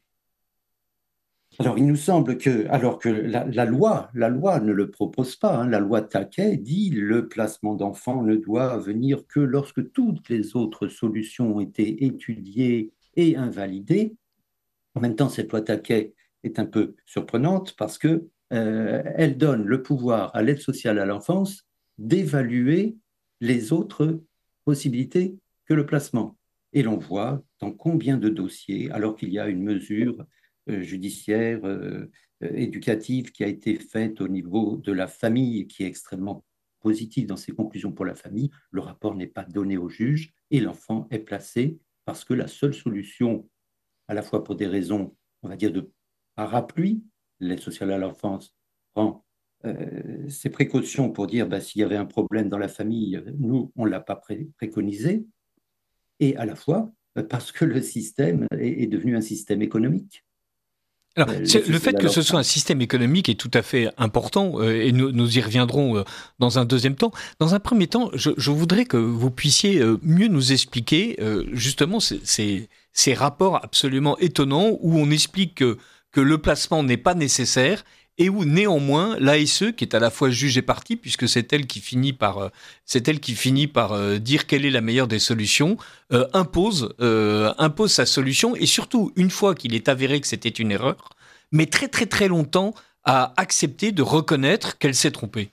Alors, il nous semble que, alors que la, la, loi, la loi ne le propose pas, hein, la loi Taquet dit que le placement d'enfants ne doit venir que lorsque toutes les autres solutions ont été étudiées et invalidées. En même temps, cette loi Taquet est un peu surprenante parce qu'elle euh, donne le pouvoir à l'aide sociale à l'enfance d'évaluer les autres possibilités que le placement. Et l'on voit dans combien de dossiers, alors qu'il y a une mesure euh, judiciaire euh, euh, éducative qui a été faite au niveau de la famille, qui est extrêmement positive dans ses conclusions pour la famille. Le rapport n'est pas donné au juge et l'enfant est placé parce que la seule solution, à la fois pour des raisons, on va dire, de parapluie, l'aide sociale à l'enfance prend euh, ses précautions pour dire bah, s'il y avait un problème dans la famille, nous, on ne l'a pas pré- préconisé, et à la fois parce que le système est, est devenu un système économique. Alors, euh, le fait que ce soit un système économique est tout à fait important euh, et nous, nous y reviendrons euh, dans un deuxième temps. Dans un premier temps, je, je voudrais que vous puissiez euh, mieux nous expliquer euh, justement ces, ces, ces rapports absolument étonnants où on explique que, que le placement n'est pas nécessaire et où néanmoins l'A S E, qui est à la fois juge et partie, puisque c'est elle qui finit par, euh, c'est elle qui finit par euh, dire quelle est la meilleure des solutions, euh, impose, euh, impose sa solution, et surtout, une fois qu'il est avéré que c'était une erreur, mais très très très longtemps à accepter de reconnaître qu'elle s'est trompée.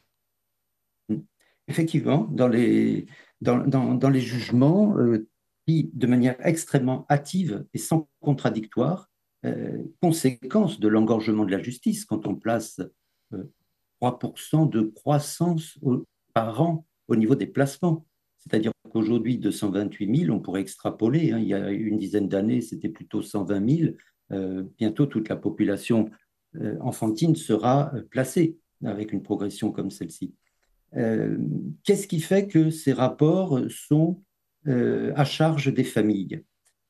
Effectivement, dans les, dans, dans, dans les jugements, euh, qui, de manière extrêmement hâtive et sans contradictoire, Euh, conséquence de l'engorgement de la justice, quand on place euh, trois pour cent de croissance au, par an au niveau des placements. C'est-à-dire qu'aujourd'hui, deux cent vingt-huit mille, on pourrait extrapoler, hein, il y a une dizaine d'années, c'était plutôt cent vingt mille. Euh, bientôt, toute la population euh, enfantine sera euh, placée avec une progression comme celle-ci. Euh, qu'est-ce qui fait que ces rapports sont euh, à charge des familles ?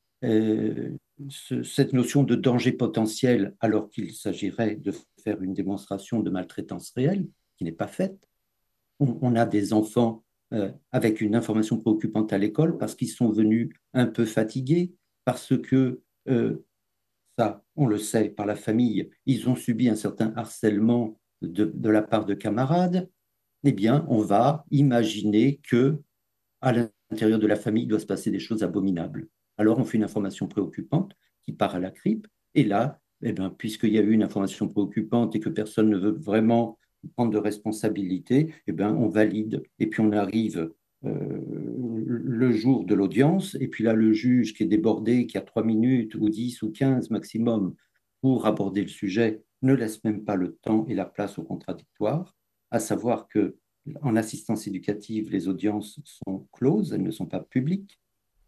Euh, ce, cette notion de danger potentiel alors qu'il s'agirait de faire une démonstration de maltraitance réelle qui n'est pas faite. On, on a des enfants euh, avec une information préoccupante à l'école parce qu'ils sont venus un peu fatigués, parce que, euh, ça, on le sait par la famille, ils ont subi un certain harcèlement de, de la part de camarades. Eh bien, on va imaginer que à l'intérieur de la famille, il doit se passer des choses abominables. Alors, on fait une information préoccupante qui part à la cripe. Et là, eh bien, puisqu'il y a eu une information préoccupante et que personne ne veut vraiment prendre de responsabilité, eh bien, on valide. Et puis, on arrive euh, le jour de l'audience. Et puis là, le juge qui est débordé, qui a trois minutes ou dix ou quinze maximum pour aborder le sujet, ne laisse même pas le temps et la place au contradictoire, à savoir que en assistance éducative, les audiences sont closes, elles ne sont pas publiques.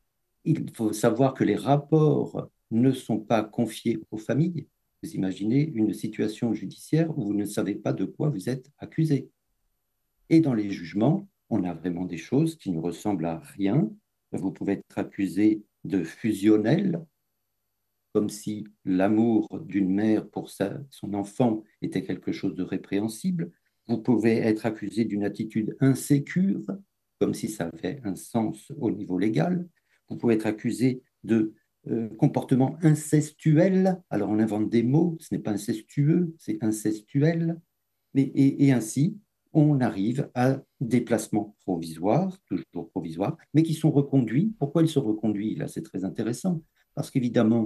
Il faut savoir que les rapports ne sont pas confiés aux familles. Vous imaginez une situation judiciaire où vous ne savez pas de quoi vous êtes accusé. Et dans les jugements, on a vraiment des choses qui ne ressemblent à rien. Vous pouvez être accusé de fusionnel, comme si l'amour d'une mère pour sa, son enfant était quelque chose de répréhensible. Vous pouvez être accusé d'une attitude insécure, comme si ça avait un sens au niveau légal. Vous pouvez être accusé de euh, comportement incestuel. Alors on invente des mots, ce n'est pas incestueux, c'est incestuel. Et, et, et ainsi, on arrive à des placements provisoires, toujours provisoires, mais qui sont reconduits. Pourquoi ils sont reconduits ? Là, c'est très intéressant, parce qu'évidemment,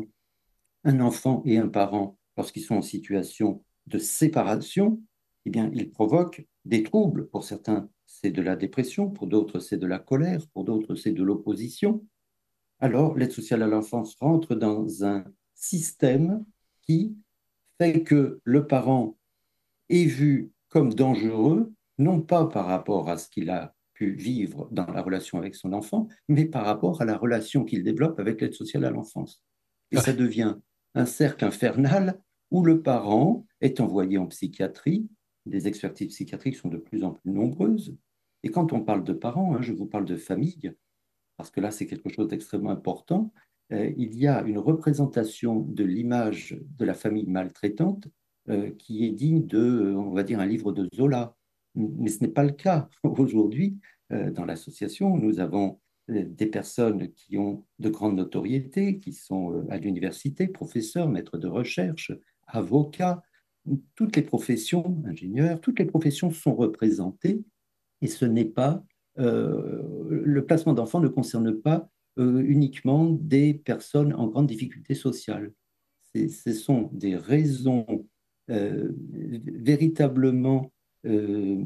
un enfant et un parent, lorsqu'ils sont en situation de séparation, eh bien, il provoque des troubles. Pour certains, c'est de la dépression, pour d'autres, c'est de la colère, pour d'autres, c'est de l'opposition. Alors, l'aide sociale à l'enfance rentre dans un système qui fait que le parent est vu comme dangereux, non pas par rapport à ce qu'il a pu vivre dans la relation avec son enfant, mais par rapport à la relation qu'il développe avec l'aide sociale à l'enfance. Et ça devient un cercle infernal où le parent est envoyé en psychiatrie. Les expertises psychiatriques sont de plus en plus nombreuses. Et quand on parle de parents, hein, je vous parle de famille, parce que là, c'est quelque chose d'extrêmement important. Euh, il y a une représentation de l'image de la famille maltraitante euh, qui est digne de, on va dire, un livre de Zola. Mais ce n'est pas le cas. Aujourd'hui, euh, dans l'association, nous avons des personnes qui ont de grandes notoriétés, qui sont à l'université, professeurs, maîtres de recherche, avocats. Toutes les professions, ingénieurs, toutes les professions sont représentées et ce n'est pas, euh, le placement d'enfants ne concerne pas euh, uniquement des personnes en grande difficulté sociale. C'est, ce sont des raisons euh, véritablement euh,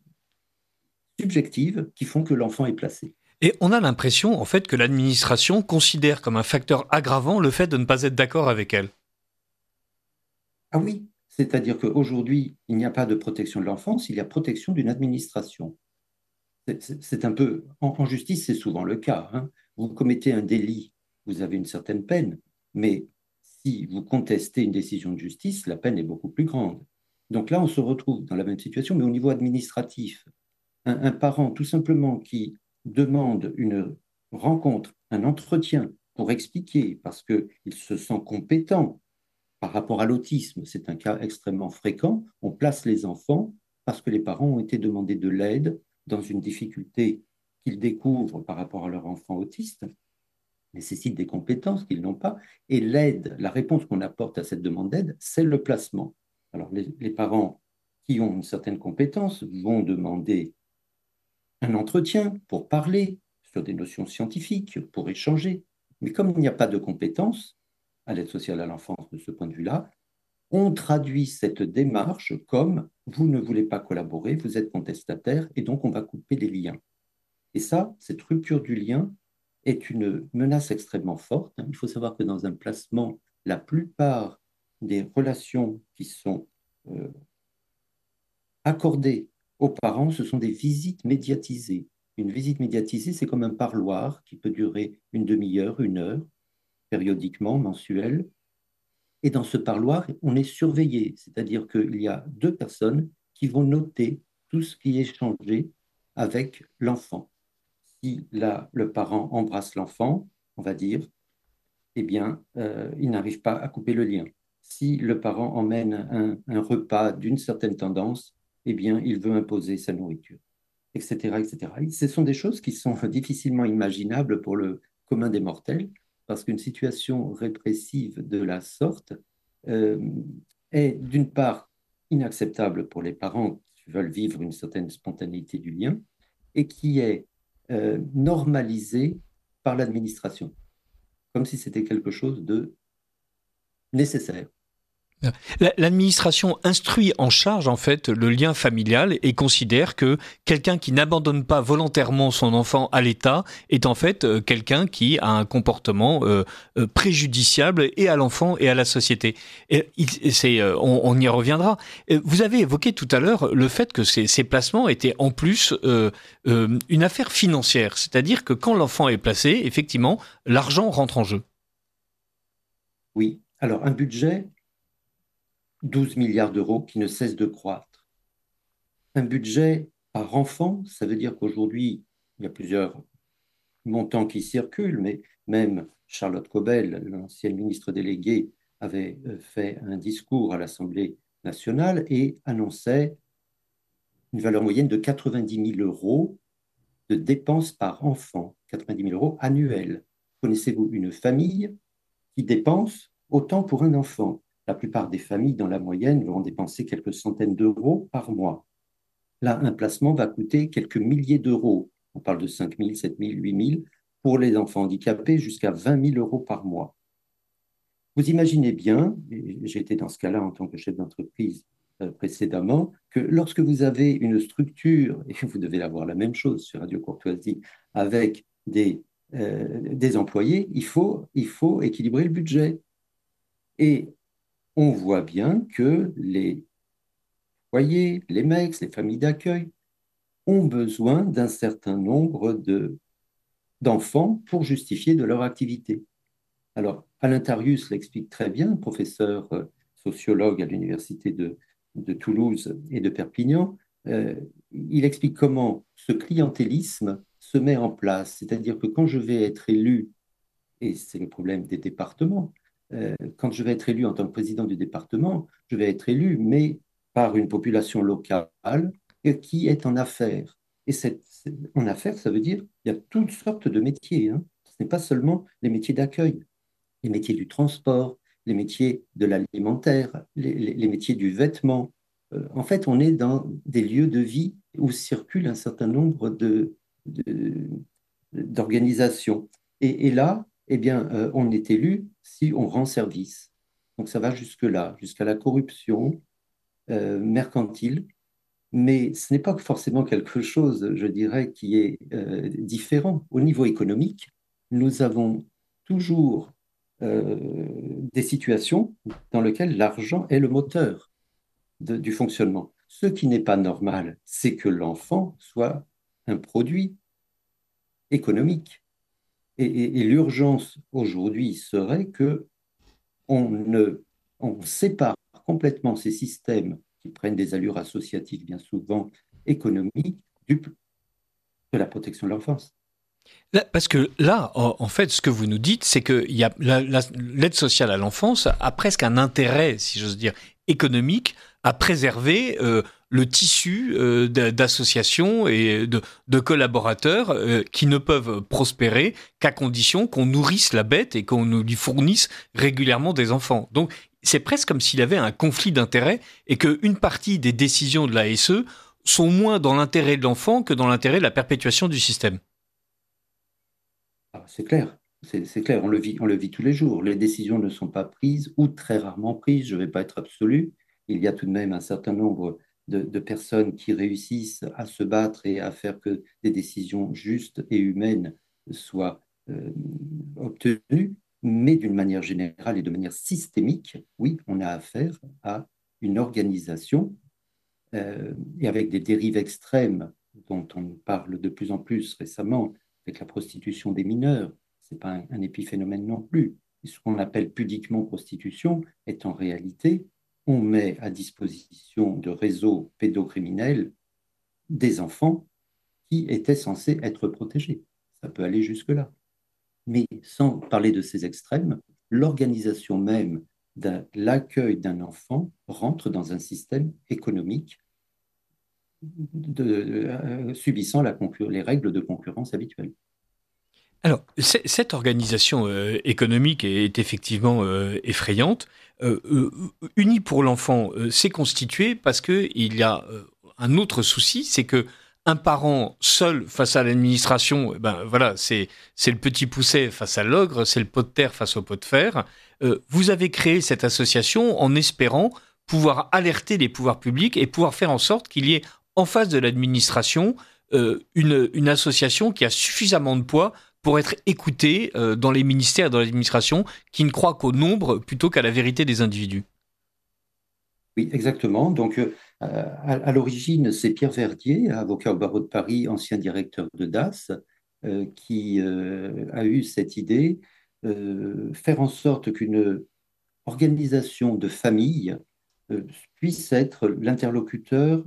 subjectives qui font que l'enfant est placé. Et on a l'impression, en fait, que l'administration considère comme un facteur aggravant le fait de ne pas être d'accord avec elle. Ah oui, C'est-à-dire qu'aujourd'hui, il n'y a pas de protection de l'enfance, il y a protection d'une administration. C'est, c'est un peu, en, en justice, c'est souvent le cas, hein. Vous commettez un délit, vous avez une certaine peine, mais si vous contestez une décision de justice, la peine est beaucoup plus grande. Donc là, on se retrouve dans la même situation, mais au niveau administratif. Un, un parent, tout simplement, qui demande une rencontre, un entretien pour expliquer, parce qu'il se sent compétent par rapport à l'autisme, c'est un cas extrêmement fréquent, on place les enfants parce que les parents ont été demandés de l'aide dans une difficulté qu'ils découvrent par rapport à leur enfant autiste, nécessite des compétences qu'ils n'ont pas, et l'aide, la réponse qu'on apporte à cette demande d'aide, c'est le placement. Alors les, les parents qui ont une certaine compétence vont demander un entretien pour parler sur des notions scientifiques, pour échanger, mais comme il n'y a pas de compétences à l'aide sociale à l'enfance de ce point de vue-là, on traduit cette démarche comme vous ne voulez pas collaborer, vous êtes contestataire et donc on va couper les liens. Et ça, cette rupture du lien est une menace extrêmement forte. Il faut savoir que dans un placement, la plupart des relations qui sont euh, accordées aux parents, ce sont des visites médiatisées. Une visite médiatisée, c'est comme un parloir qui peut durer une demi-heure, une heure, périodiquement, mensuel. Et dans ce parloir, on est surveillé, c'est-à-dire qu'il y a deux personnes qui vont noter tout ce qui est échangé avec l'enfant. Si là, le parent embrasse l'enfant, on va dire, eh bien, euh, il n'arrive pas à couper le lien. Si le parent emmène un, un repas d'une certaine tendance, eh bien, il veut imposer sa nourriture, et cetera, et cetera. Ce sont des choses qui sont difficilement imaginables pour le commun des mortels, parce qu'une situation répressive de la sorte euh, est d'une part inacceptable pour les parents qui veulent vivre une certaine spontanéité du lien et qui est euh, normalisée par l'administration, comme si c'était quelque chose de nécessaire. L'administration instruit en charge en fait le lien familial et considère que quelqu'un qui n'abandonne pas volontairement son enfant à l'État est en fait quelqu'un qui a un comportement euh, préjudiciable et à l'enfant et à la société. Et c'est, on, on y reviendra. Vous avez évoqué tout à l'heure le fait que ces, ces placements étaient en plus euh, euh, une affaire financière, c'est-à-dire que quand l'enfant est placé, effectivement, l'argent rentre en jeu. Oui. Alors un budget douze milliards d'euros qui ne cessent de croître. Un budget par enfant, ça veut dire qu'aujourd'hui, il y a plusieurs montants qui circulent, mais même Charlotte Cobel, l'ancienne ministre déléguée, avait fait un discours à l'Assemblée nationale et annonçait une valeur moyenne de quatre-vingt-dix mille euros de dépenses par enfant, quatre-vingt-dix mille euros annuels. Connaissez-vous une famille qui dépense autant pour un enfant? La plupart des familles, dans la moyenne, vont dépenser quelques centaines d'euros par mois. Là, un placement va coûter quelques milliers d'euros. On parle de cinq mille, sept mille, huit mille, pour les enfants handicapés, jusqu'à vingt mille euros par mois. Vous imaginez bien, et j'ai été dans ce cas-là en tant que chef d'entreprise euh, précédemment, que lorsque vous avez une structure, et vous devez avoir la même chose sur Radio Courtoisie, avec des, euh, des employés, il faut, il faut équilibrer le budget. Et on voit bien que les foyers, les M E X, les familles d'accueil, ont besoin d'un certain nombre de, d'enfants pour justifier de leur activité. Alors, Alain Tarius l'explique très bien, professeur sociologue à l'université de, de Toulouse et de Perpignan. Euh, il explique comment ce clientélisme se met en place. C'est-à-dire que quand je vais être élu, et c'est le problème des départements, Euh, quand je vais être élu en tant que président du département, je vais être élu, mais par une population locale qui est en affaires. Et cette, en affaires, ça veut dire qu'il y a toutes sortes de métiers. Hein. Ce n'est pas seulement les métiers d'accueil, les métiers du transport, les métiers de l'alimentaire, les, les, les métiers du vêtement. Euh, en fait, on est dans des lieux de vie où circulent un certain nombre de, de, d'organisations. Et, et là, eh bien, euh, on est élu si on rend service. Donc ça va jusque-là, jusqu'à la corruption euh, mercantile, mais ce n'est pas forcément quelque chose, je dirais, qui est euh, différent. Au niveau économique, nous avons toujours euh, des situations dans lesquelles l'argent est le moteur. de, du fonctionnement. Ce qui n'est pas normal, c'est que l'enfant soit un produit économique. Et, et, et l'urgence aujourd'hui serait que on, ne, on sépare complètement ces systèmes qui prennent des allures associatives bien souvent économiques du, de la protection de l'enfance. Là, parce que là, en fait, ce que vous nous dites, c'est que y a la, la, l'aide sociale à l'enfance a presque un intérêt, si j'ose dire, économique à préserver euh, le tissu euh, d'associations et de, de collaborateurs euh, qui ne peuvent prospérer qu'à condition qu'on nourrisse la bête et qu'on nous lui fournisse régulièrement des enfants. Donc, c'est presque comme s'il y avait un conflit d'intérêts et qu'une partie des décisions de l'A S E sont moins dans l'intérêt de l'enfant que dans l'intérêt de la perpétuation du système. C'est clair, c'est, c'est clair, on le vit, on le vit tous les jours. Les décisions ne sont pas prises ou très rarement prises, je ne vais pas être absolu. Il y a tout de même un certain nombre de, de personnes qui réussissent à se battre et à faire que des décisions justes et humaines soient euh, obtenues, mais d'une manière générale et de manière systémique, oui, on a affaire à une organisation euh, et avec des dérives extrêmes dont on parle de plus en plus récemment, avec la prostitution des mineurs, ce n'est pas un, un épiphénomène non plus. Ce qu'on appelle pudiquement prostitution est en réalité, on met à disposition de réseaux pédocriminels des enfants qui étaient censés être protégés. Ça peut aller jusque-là. Mais sans parler de ces extrêmes, l'organisation même de l'accueil d'un enfant rentre dans un système économique de, euh, subissant la les règles de concurrence habituelles. Alors, cette organisation euh, économique est effectivement euh, effrayante. Euh, euh, Unis pour l'enfant euh, s'est constitué parce qu'il y a euh, un autre souci, c'est que un parent seul face à l'administration, ben voilà, c'est c'est le petit pousset face à l'ogre, c'est le pot de terre face au pot de fer. Euh, vous avez créé cette association en espérant pouvoir alerter les pouvoirs publics et pouvoir faire en sorte qu'il y ait en face de l'administration euh, une, une association qui a suffisamment de poids pour être écoutée euh, dans les ministères et dans l'administration, qui ne croient qu'au nombre plutôt qu'à la vérité des individus. Oui, exactement. Donc, euh, à, à l'origine, c'est Pierre Verdier, avocat au barreau de Paris, ancien directeur de D A S, euh, qui euh, a eu cette idée, euh, faire en sorte qu'une organisation de famille euh, puisse être l'interlocuteur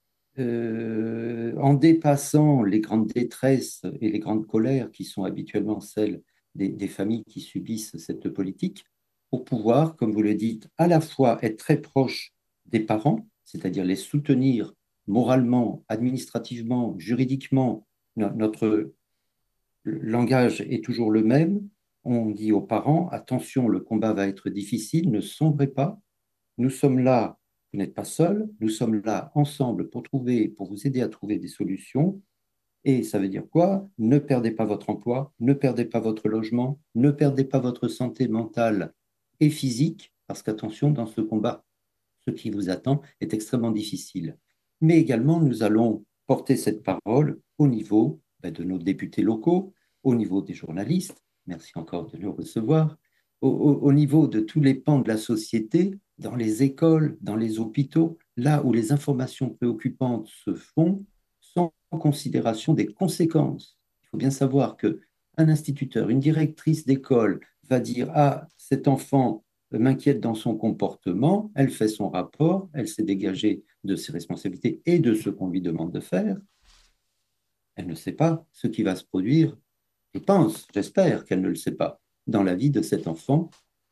euh, en dépassant les grandes détresses et les grandes colères qui sont habituellement celles des, des familles qui subissent cette politique, pour pouvoir, comme vous le dites, à la fois être très proche des parents, c'est-à-dire les soutenir moralement, administrativement, juridiquement. Notre langage est toujours le même. On dit aux parents, attention, le combat va être difficile, ne sombrez pas. Nous sommes là, vous n'êtes pas seuls, nous sommes là ensemble pour trouver, pour vous aider à trouver des solutions. Et ça veut dire quoi? Ne perdez pas votre emploi, ne perdez pas votre logement, ne perdez pas votre santé mentale et physique, parce qu'attention, dans ce combat, ce qui vous attend est extrêmement difficile. Mais également, nous allons porter cette parole au niveau ben, de nos députés locaux, au niveau des journalistes, merci encore de nous recevoir, au, au, au niveau de tous les pans de la société, dans les écoles, dans les hôpitaux, là où les informations préoccupantes se font, sans considération des conséquences. Il faut bien savoir qu'un instituteur, une directrice d'école va dire « Ah, cet enfant m'inquiète dans son comportement, elle fait son rapport, elle s'est dégagée de ses responsabilités et de ce qu'on lui demande de faire. Elle ne sait pas ce qui va se produire, je pense, j'espère qu'elle ne le sait pas, dans la vie de cet enfant.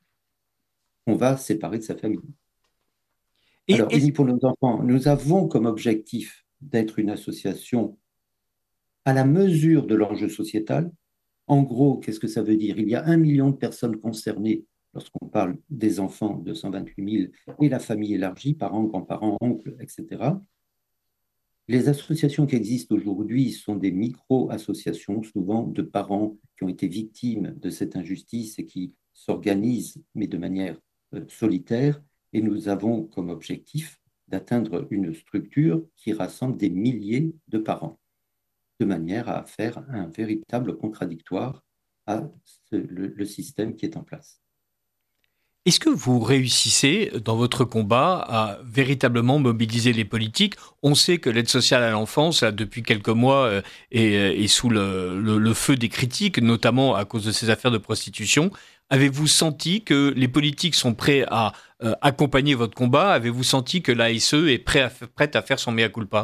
On va séparer de sa famille. » Et, Alors, et... Unis pour nos enfants, nous avons comme objectif d'être une association à la mesure de l'enjeu sociétal. En gros, qu'est-ce que ça veut dire? Il y a un million de personnes concernées lorsqu'on parle des enfants, deux cent vingt-huit mille, et la famille élargie, parents, grands-parents, oncles, et cetera. Les associations qui existent aujourd'hui sont des micro-associations, souvent de parents qui ont été victimes de cette injustice et qui s'organisent, mais de manière euh, solitaire. Et nous avons comme objectif d'atteindre une structure qui rassemble des milliers de parents, de manière à faire un véritable contradictoire à ce, le, le système qui est en place. Est-ce que vous réussissez dans votre combat à véritablement mobiliser les politiques ? On sait que l'aide sociale à l'enfance, là, depuis quelques mois, euh, est, est sous le, le, le feu des critiques, notamment à cause de ces affaires de prostitution. Avez-vous senti que les politiques sont prêts à euh, accompagner votre combat ? Avez-vous senti que l'A S E est prêt à, prête à faire son mea culpa ?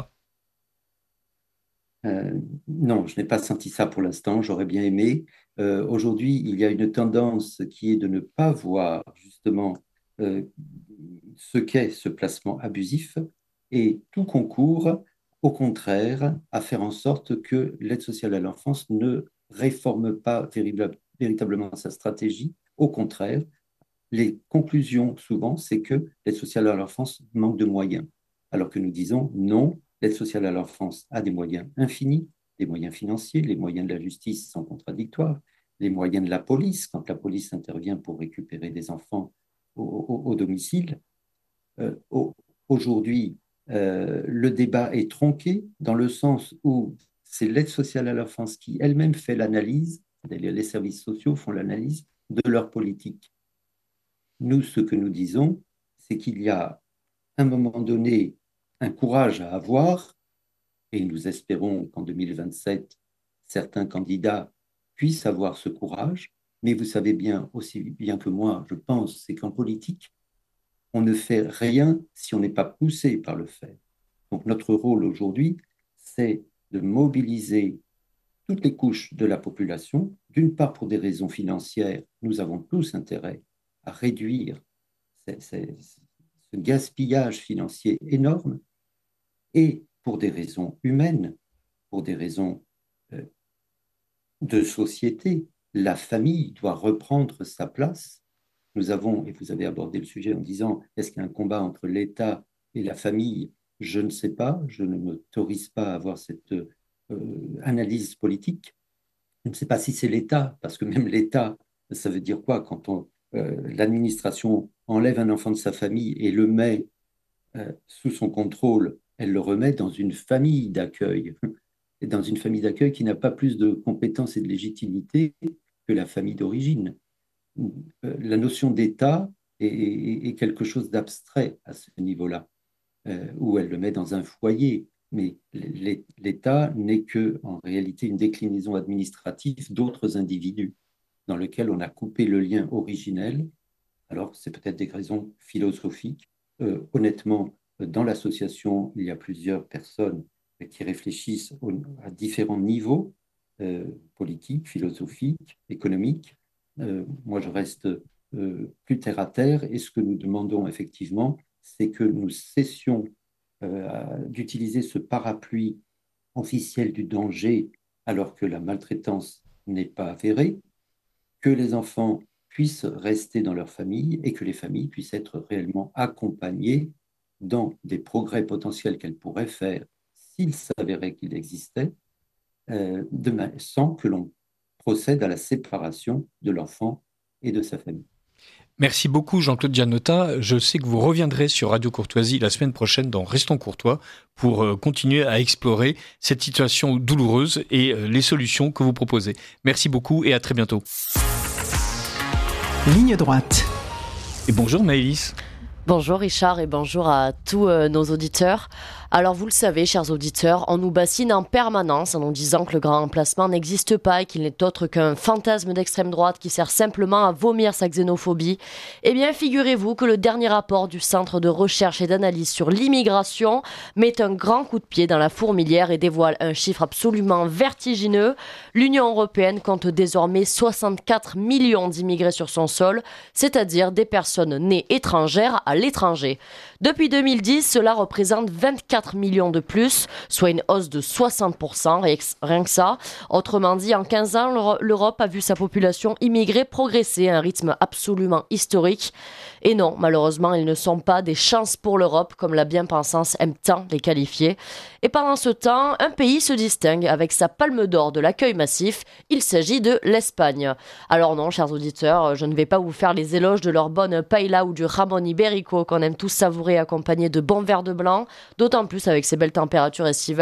Euh, non, je n'ai pas senti ça pour l'instant, j'aurais bien aimé. Euh, aujourd'hui, il y a une tendance qui est de ne pas voir justement euh, ce qu'est ce placement abusif et tout concourt, au contraire, à faire en sorte que l'aide sociale à l'enfance ne réforme pas véritablement sa stratégie. Au contraire, les conclusions souvent, c'est que l'aide sociale à l'enfance manque de moyens, alors que nous disons non. L'aide sociale à l'enfance a des moyens infinis, des moyens financiers, les moyens de la justice sont contradictoires, les moyens de la police, quand la police intervient pour récupérer des enfants au, au, au domicile. Euh, au, aujourd'hui, euh, le débat est tronqué dans le sens où c'est l'aide sociale à l'enfance qui elle-même fait l'analyse, les services sociaux font l'analyse de leur politique. Nous, ce que nous disons, c'est qu'il y a à un moment donné un courage à avoir, et nous espérons qu'en deux mille vingt-sept, certains candidats puissent avoir ce courage, mais vous savez bien, aussi bien que moi, je pense, c'est qu'en politique, on ne fait rien si on n'est pas poussé par le faire. Donc notre rôle aujourd'hui, c'est de mobiliser toutes les couches de la population, d'une part pour des raisons financières, nous avons tous intérêt à réduire ces, ces, ce gaspillage financier énorme, et pour des raisons humaines, pour des raisons euh, de société, la famille doit reprendre sa place. Nous avons, et vous avez abordé le sujet en disant, est-ce qu'il y a un combat entre l'État et la famille ? Je ne sais pas, je ne m'autorise pas à avoir cette euh, analyse politique. Je ne sais pas si c'est l'État, parce que même l'État, ça veut dire quoi quand on, euh, l'administration enlève un enfant de sa famille et le met euh, sous son contrôle, elle le remet dans une famille d'accueil, et dans une famille d'accueil qui n'a pas plus de compétences et de légitimité que la famille d'origine. La notion d'État est, est, est quelque chose d'abstrait à ce niveau-là, euh, où elle le met dans un foyer, mais l'État n'est que, en réalité, une déclinaison administrative d'autres individus, dans lequel on a coupé le lien originel. Alors, c'est peut-être des raisons philosophiques. Euh, honnêtement, dans l'association, il y a plusieurs personnes qui réfléchissent à différents niveaux, euh, politiques, philosophiques, économiques. Euh, moi, je reste euh, plus terre à terre, et ce que nous demandons effectivement, c'est que nous cessions euh, d'utiliser ce parapluie officiel du danger alors que la maltraitance n'est pas avérée, que les enfants puissent rester dans leur famille et que les familles puissent être réellement accompagnées dans des progrès potentiels qu'elles pourraient faire s'il s'avérait qu'il existait, euh, de, sans que l'on procède à la séparation de l'enfant et de sa famille. Merci beaucoup Jean-Claude Giannotta. Je sais que vous reviendrez sur Radio Courtoisie la semaine prochaine dans Restons Courtois pour euh, continuer à explorer cette situation douloureuse et euh, les solutions que vous proposez. Merci beaucoup et à très bientôt. Ligne droite. Et bonjour Maëlys. Bonjour Richard et bonjour à tous euh, nos auditeurs. Alors vous le savez, chers auditeurs, on nous bassine en permanence en nous disant que le grand remplacement n'existe pas et qu'il n'est autre qu'un fantasme d'extrême droite qui sert simplement à vomir sa xénophobie. Eh bien, figurez-vous que le dernier rapport du Centre de recherche et d'analyse sur l'immigration met un grand coup de pied dans la fourmilière et dévoile un chiffre absolument vertigineux. L'Union européenne compte désormais soixante-quatre millions d'immigrés sur son sol, c'est-à-dire des personnes nées étrangères à l'étranger. Depuis deux mille dix, cela représente vingt-quatre millions de plus, soit une hausse de soixante pour cent, rien que ça. Autrement dit, en quinze ans, l'Europe a vu sa population immigrée progresser à un rythme absolument historique. Et non, malheureusement, ils ne sont pas des chances pour l'Europe, comme la bien-pensance aime tant les qualifier. Et pendant ce temps, un pays se distingue avec sa palme d'or de l'accueil massif. Il s'agit de l'Espagne. Alors non, chers auditeurs, je ne vais pas vous faire les éloges de leur bonne paella ou du jamón ibérico qu'on aime tous savourer accompagné de bons verres de blanc, d'autant plus avec ces belles températures estivales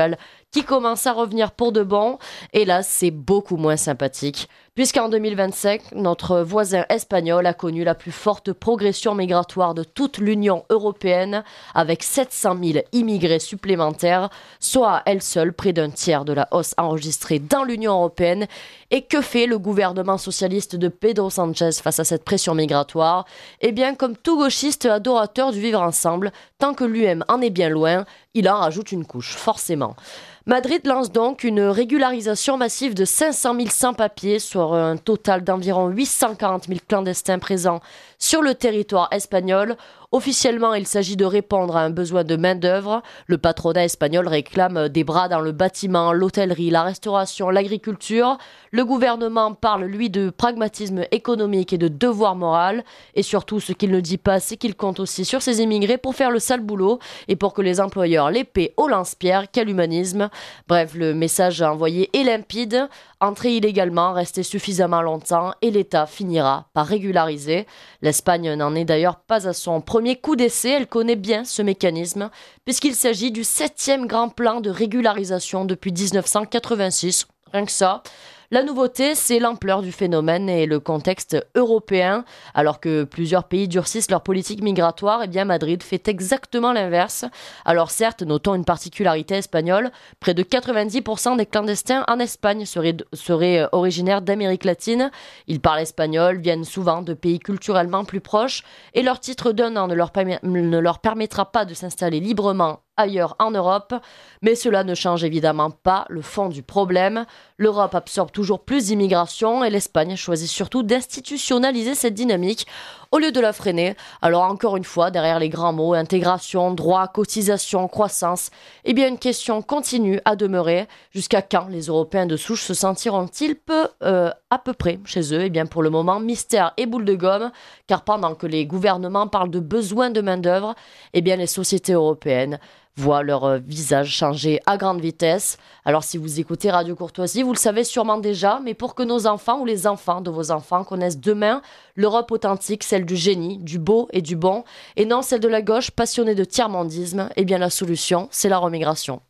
qui commence à revenir pour de bon. Et là, c'est beaucoup moins sympathique, puisqu'en deux mille vingt-cinq, notre voisin espagnol a connu la plus forte progression migratoire de toute l'Union européenne, avec sept cent mille immigrés supplémentaires, soit à elle seule près d'un tiers de la hausse enregistrée dans l'Union européenne. Et que fait le gouvernement socialiste de Pedro Sánchez face à cette pression migratoire ? Eh bien, comme tout gauchiste adorateur du vivre ensemble, tant que l'U M en est bien loin, il en rajoute une couche, forcément. Madrid lance donc une régularisation massive de cinq cent mille sans-papiers sur un total d'environ huit cent quarante mille clandestins présents sur le territoire espagnol. Officiellement, il s'agit de répondre à un besoin de main-d'œuvre. Le patronat espagnol réclame des bras dans le bâtiment, l'hôtellerie, la restauration, l'agriculture. Le gouvernement parle, lui, de pragmatisme économique et de devoir moral. Et surtout, ce qu'il ne dit pas, c'est qu'il compte aussi sur ces immigrés pour faire le sale boulot et pour que les employeurs les paient au lance-pierre. Quel humanisme! Bref, le message envoyé est limpide. Entrer illégalement, rester suffisamment longtemps et l'État finira par régulariser. L'Espagne n'en est d'ailleurs pas à son premier coup d'essai, elle connaît bien ce mécanisme, puisqu'il s'agit du septième grand plan de régularisation depuis dix-neuf cent quatre-vingt-six. Rien que ça. La nouveauté, c'est l'ampleur du phénomène et le contexte européen. Alors que plusieurs pays durcissent leur politique migratoire, eh bien Madrid fait exactement l'inverse. Alors certes, notons une particularité espagnole, près de quatre-vingt-dix pour cent des clandestins en Espagne seraient, seraient originaires d'Amérique latine. Ils parlent espagnol, viennent souvent de pays culturellement plus proches et leur titre d'un an ne leur, permet, ne leur permettra pas de s'installer librement ailleurs en Europe, mais cela ne change évidemment pas le fond du problème. L'Europe absorbe toujours plus d'immigration et l'Espagne choisit surtout d'institutionnaliser cette dynamique au lieu de la freiner. Alors encore une fois, derrière les grands mots, intégration, droit, cotisation, croissance, eh bien une question continue à demeurer. Jusqu'à quand les Européens de souche se sentiront-ils peu, euh, à peu près chez eux ? Eh bien pour le moment, mystère et boule de gomme, car pendant que les gouvernements parlent de besoin de main-d'œuvre, eh bien les sociétés européennes voient leur visage changer à grande vitesse. Alors si vous écoutez Radio Courtoisie, vous le savez sûrement déjà, mais pour que nos enfants ou les enfants de vos enfants connaissent demain l'Europe authentique, celle du génie, du beau et du bon, et non celle de la gauche passionnée de tiers-mondisme, eh bien la solution, c'est la remigration.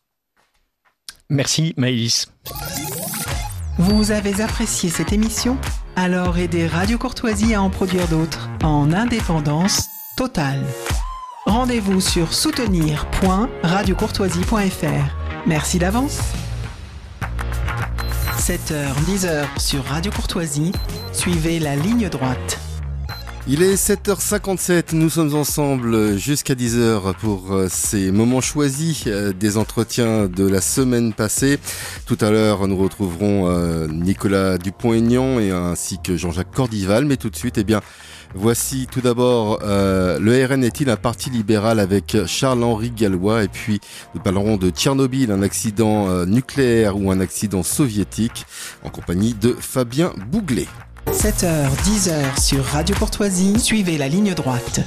Merci Maëlys. Vous avez apprécié cette émission ? Alors aidez Radio Courtoisie à en produire d'autres, en indépendance totale. Rendez-vous sur soutenir point radio courtoisie point f r. Merci d'avance. sept heures dix heures sur Radio Courtoisie, suivez la ligne droite. Il est sept heures cinquante-sept, nous sommes ensemble jusqu'à dix heures pour ces moments choisis des entretiens de la semaine passée. Tout à l'heure, nous retrouverons Nicolas Dupont-Aignan et ainsi que Jean-Jacques Cordival, mais tout de suite, eh bien, voici tout d'abord euh, le R N est-il un parti libéral avec Charles-Henri Gallois, et puis nous parlerons de Tchernobyl, un accident euh, nucléaire ou un accident soviétique, en compagnie de Fabien Bouglet. sept heures dix heures sur Radio Courtoisie, suivez la ligne droite.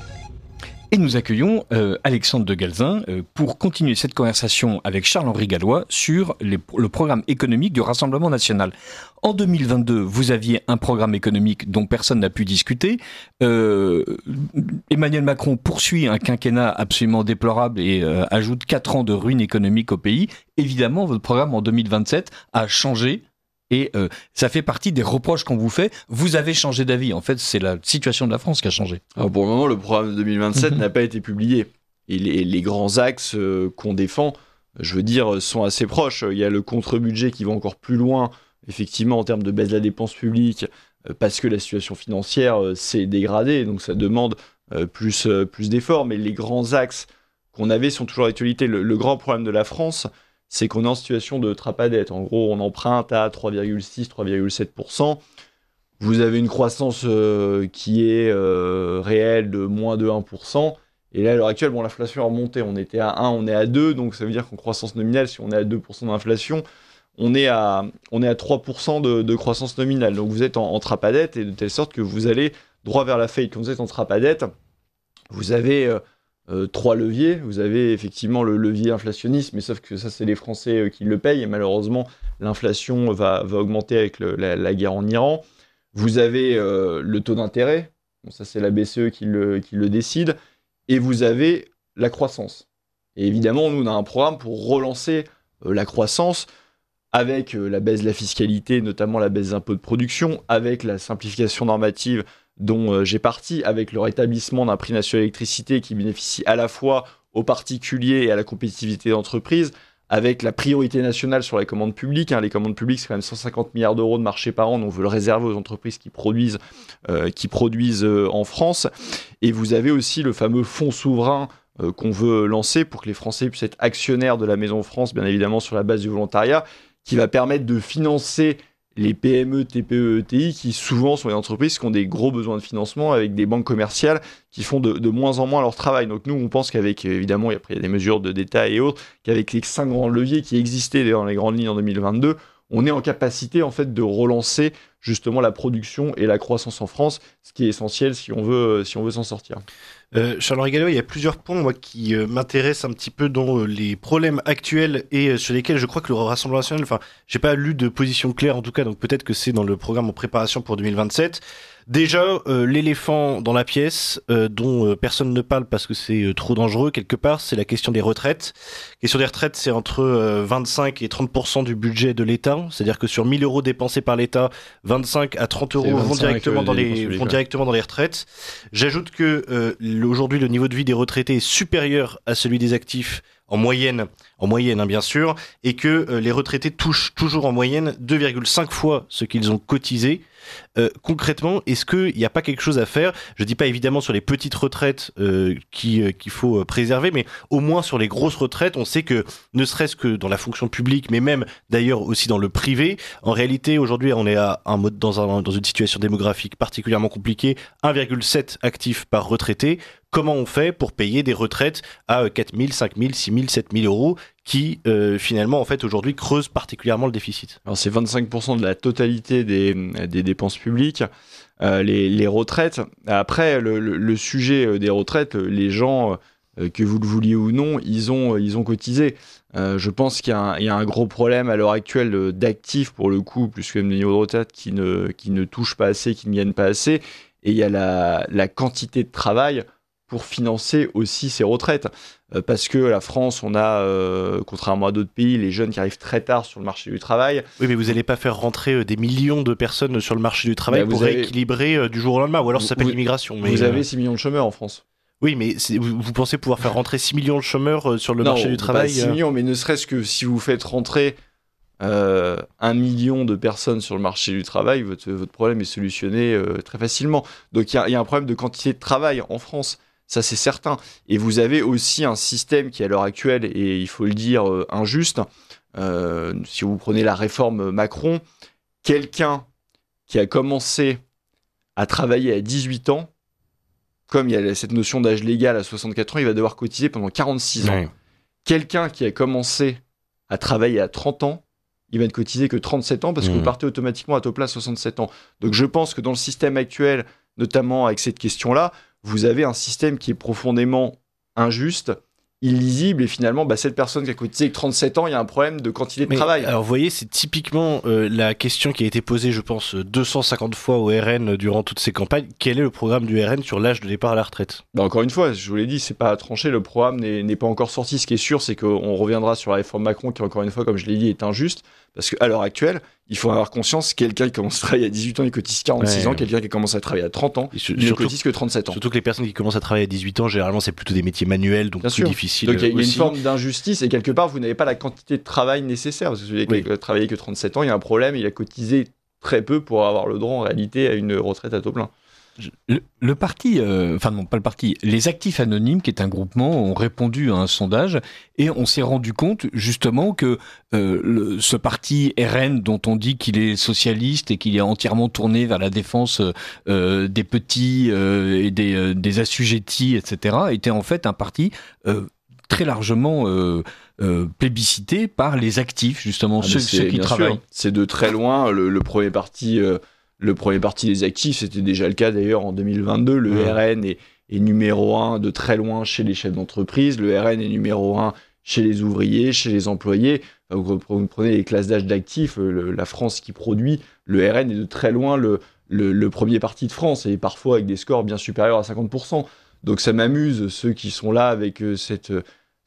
Et nous accueillons euh, Alexandre de Galzin euh, pour continuer cette conversation avec Charles-Henri Gallois sur les, le programme économique du Rassemblement national. En deux mille vingt-deux, vous aviez un programme économique dont personne n'a pu discuter. Euh, Emmanuel Macron poursuit un quinquennat absolument déplorable et euh, ajoute quatre ans de ruine économique au pays. Évidemment, votre programme en deux mille vingt-sept a changé. Et euh, ça fait partie des reproches qu'on vous fait. Vous avez changé d'avis. En fait, c'est la situation de la France qui a changé. Alors pour le moment, le programme de deux mille vingt-sept n'a pas été publié. Et les, les grands axes euh, qu'on défend, je veux dire, sont assez proches. Il y a le contre-budget qui va encore plus loin, effectivement, en termes de baisse de la dépense publique, euh, parce que la situation financière euh, s'est dégradée. Donc ça demande euh, plus, euh, plus d'efforts. Mais les grands axes qu'on avait sont toujours d'actualité. Le, le grand problème de la France, c'est qu'on est en situation de trappe à dette. En gros, on emprunte à trois virgule six, trois virgule sept pour cent. Vous avez une croissance euh, qui est euh, réelle de moins de un pour cent. Et là, à l'heure actuelle, bon, l'inflation a remonté. On était à un, on est à deux. Donc, ça veut dire qu'en croissance nominale, si on est à deux pour cent d'inflation, on est à, on est à trois pour cent de, de croissance nominale. Donc, vous êtes en, en trappe à dette, et de telle sorte que vous allez droit vers la faillite. Quand vous êtes en trappe à dette, vous avez... Euh, Euh, trois leviers. Vous avez effectivement le levier inflationniste, mais sauf que ça, c'est les Français euh, qui le payent, et malheureusement, l'inflation va, va augmenter avec le, la, la guerre en Iran. Vous avez euh, le taux d'intérêt, bon, ça c'est la B C E qui le, qui le décide, et vous avez la croissance. Et évidemment, nous, on a un programme pour relancer euh, la croissance, avec euh, la baisse de la fiscalité, notamment la baisse des impôts de production, avec la simplification normative dont euh, j'ai parti, avec le rétablissement d'un prix national de l'électricité qui bénéficie à la fois aux particuliers et à la compétitivité d'entreprise, avec la priorité nationale sur les commandes publiques. Hein. Les commandes publiques, c'est quand même cent cinquante milliards d'euros de marché par an, donc on veut le réserver aux entreprises qui produisent, euh, qui produisent euh, en France. Et vous avez aussi le fameux fonds souverain euh, qu'on veut lancer pour que les Français puissent être actionnaires de la Maison France, bien évidemment sur la base du volontariat, qui va permettre de financer les P M E, T P E, E T I, qui souvent sont des entreprises qui ont des gros besoins de financement avec des banques commerciales qui font de, de moins en moins leur travail. Donc nous, on pense qu'avec, évidemment, après, il y a des mesures de d'État et autres, qu'avec les cinq grands leviers qui existaient dans les grandes lignes en deux mille vingt-deux, on est en capacité en fait de relancer justement la production et la croissance en France, ce qui est essentiel si on veut, si on veut s'en sortir. Euh, Charles-Henri Gallois, il y a plusieurs points moi, qui euh, m'intéressent un petit peu dans euh, les problèmes actuels et euh, sur lesquels je crois que le Rassemblement national, enfin, j'ai pas lu de position claire en tout cas, donc peut-être que c'est dans le programme en préparation pour deux mille vingt-sept. Déjà, euh, l'éléphant dans la pièce, euh, dont euh, personne ne parle parce que c'est euh, trop dangereux quelque part, c'est la question des retraites. La question des retraites, c'est entre euh, vingt-cinq et trente pour cent du budget de l'État, c'est-à-dire que sur mille euros dépensés par l'État, vingt-cinq à trente euros vont directement, dans les, vont directement dans les retraites. J'ajoute que euh, aujourd'hui, le niveau de vie des retraités est supérieur à celui des actifs en moyenne, en moyenne hein, bien sûr, et que euh, les retraités touchent toujours en moyenne deux virgule cinq fois ce qu'ils ont cotisé. Euh, concrètement, est-ce qu'il n'y a pas quelque chose à faire ? Je ne dis pas évidemment sur les petites retraites euh, qui, euh, qu'il faut préserver, mais au moins sur les grosses retraites, on sait que ne serait-ce que dans la fonction publique, mais même d'ailleurs aussi dans le privé, en réalité aujourd'hui on est à un mode, dans, un, dans une situation démographique particulièrement compliquée, un virgule sept actifs par retraité. Comment on fait pour payer des retraites à quatre mille, cinq mille, six mille, sept mille euros qui euh, finalement en fait aujourd'hui creusent particulièrement le déficit. Alors c'est vingt-cinq pour cent de la totalité des, des dépenses publiques, euh, les, les retraites. Après le, le, le sujet des retraites, les gens, euh, que vous le vouliez ou non, ils ont, ils ont cotisé. Euh, je pense qu'il y a, un, il y a un gros problème à l'heure actuelle d'actifs pour le coup, plus que même des niveaux de retraite qui ne, qui ne touchent pas assez, qui ne gagnent pas assez. Et il y a la, la quantité de travail pour financer aussi ces retraites. Euh, parce que la France, on a, euh, contrairement à d'autres pays, les jeunes qui arrivent très tard sur le marché du travail. Oui, mais vous n'allez pas faire rentrer euh, des millions de personnes sur le marché du travail bah, pour avez... rééquilibrer euh, du jour au lendemain, ou alors ça s'appelle l'immigration. Mais, vous euh... avez six millions de chômeurs en France. Oui, mais vous, vous pensez pouvoir faire rentrer six millions de chômeurs euh, sur le non, marché du travail pas six millions, mais ne serait-ce que si vous faites rentrer euh, un million de personnes sur le marché du travail, votre, votre problème est solutionné euh, très facilement. Donc il y, y a un problème de quantité de travail en France. Ça, c'est certain. Et vous avez aussi un système qui, à l'heure actuelle, et il faut le dire, euh, injuste. Euh, si vous prenez la réforme Macron, quelqu'un qui a commencé à travailler à dix-huit ans, comme il y a cette notion d'âge légal à soixante-quatre ans, il va devoir cotiser pendant quarante-six ans. Ouais. Quelqu'un qui a commencé à travailler à trente ans, il va ne cotiser que trente-sept ans parce mmh. que vous partez automatiquement à taux plat à soixante-sept ans. Donc je pense que dans le système actuel, notamment avec cette question-là, vous avez un système qui est profondément injuste, illisible, et finalement, bah, cette personne qui a cotisé que trente-sept ans, il y a un problème de quantité de Mais, travail. Alors, vous voyez, c'est typiquement euh, la question qui a été posée, je pense, deux cent cinquante fois au R N durant toutes ces campagnes. Quel est le programme du R N sur l'âge de départ à la retraite ? Bah, encore une fois, je vous l'ai dit, c'est pas à trancher, le programme n'est, n'est pas encore sorti. Ce qui est sûr, c'est qu'on reviendra sur la réforme Macron, qui, encore une fois, comme je l'ai dit, est injuste, parce qu'à l'heure actuelle, il faut avoir conscience, quelqu'un qui commence à travailler à dix-huit ans, il cotise quarante-six ouais. ans, quelqu'un qui commence à travailler à trente ans, il ne cotise que trente-sept ans. Surtout que les personnes qui commencent à travailler à dix-huit ans, généralement, c'est plutôt des métiers manuels, donc Bien plus sûr. difficiles. Donc il y a, y a une forme d'injustice, et quelque part, vous n'avez pas la quantité de travail nécessaire, parce que celui qui a travaillé que trente-sept ans, il y a un problème, il a cotisé très peu pour avoir le droit, en réalité, à une retraite à taux plein. Le, le parti, euh, enfin non, pas le parti, les Actifs Anonymes, qui est un groupement, ont répondu à un sondage et on s'est rendu compte justement que euh, le, ce parti R N, dont on dit qu'il est socialiste et qu'il est entièrement tourné vers la défense euh, des petits euh, et des, euh, des assujettis, et cetera, était en fait un parti euh, très largement euh, euh, plébiscité par les actifs, justement, ah, ceux, ceux qui travaillent. Sûr, c'est de très loin le, le premier parti... Euh... Le premier parti des actifs, c'était déjà le cas d'ailleurs en deux mille vingt-deux. Le mmh. R N est, est numéro un de très loin chez les chefs d'entreprise. Le R N est numéro un chez les ouvriers, chez les employés. Vous, vous prenez les classes d'âge d'actifs, le, la France qui produit, le R N est de très loin le, le, le premier parti de France, et parfois avec des scores bien supérieurs à cinquante pour cent. Donc ça m'amuse, ceux qui sont là avec euh, cette,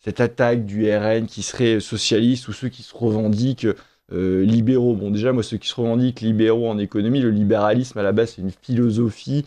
cette attaque du R N qui serait socialiste ou ceux qui se revendiquent euh, libéraux. Bon, déjà, moi, ceux qui se revendiquent libéraux en économie, le libéralisme, à la base, c'est une philosophie,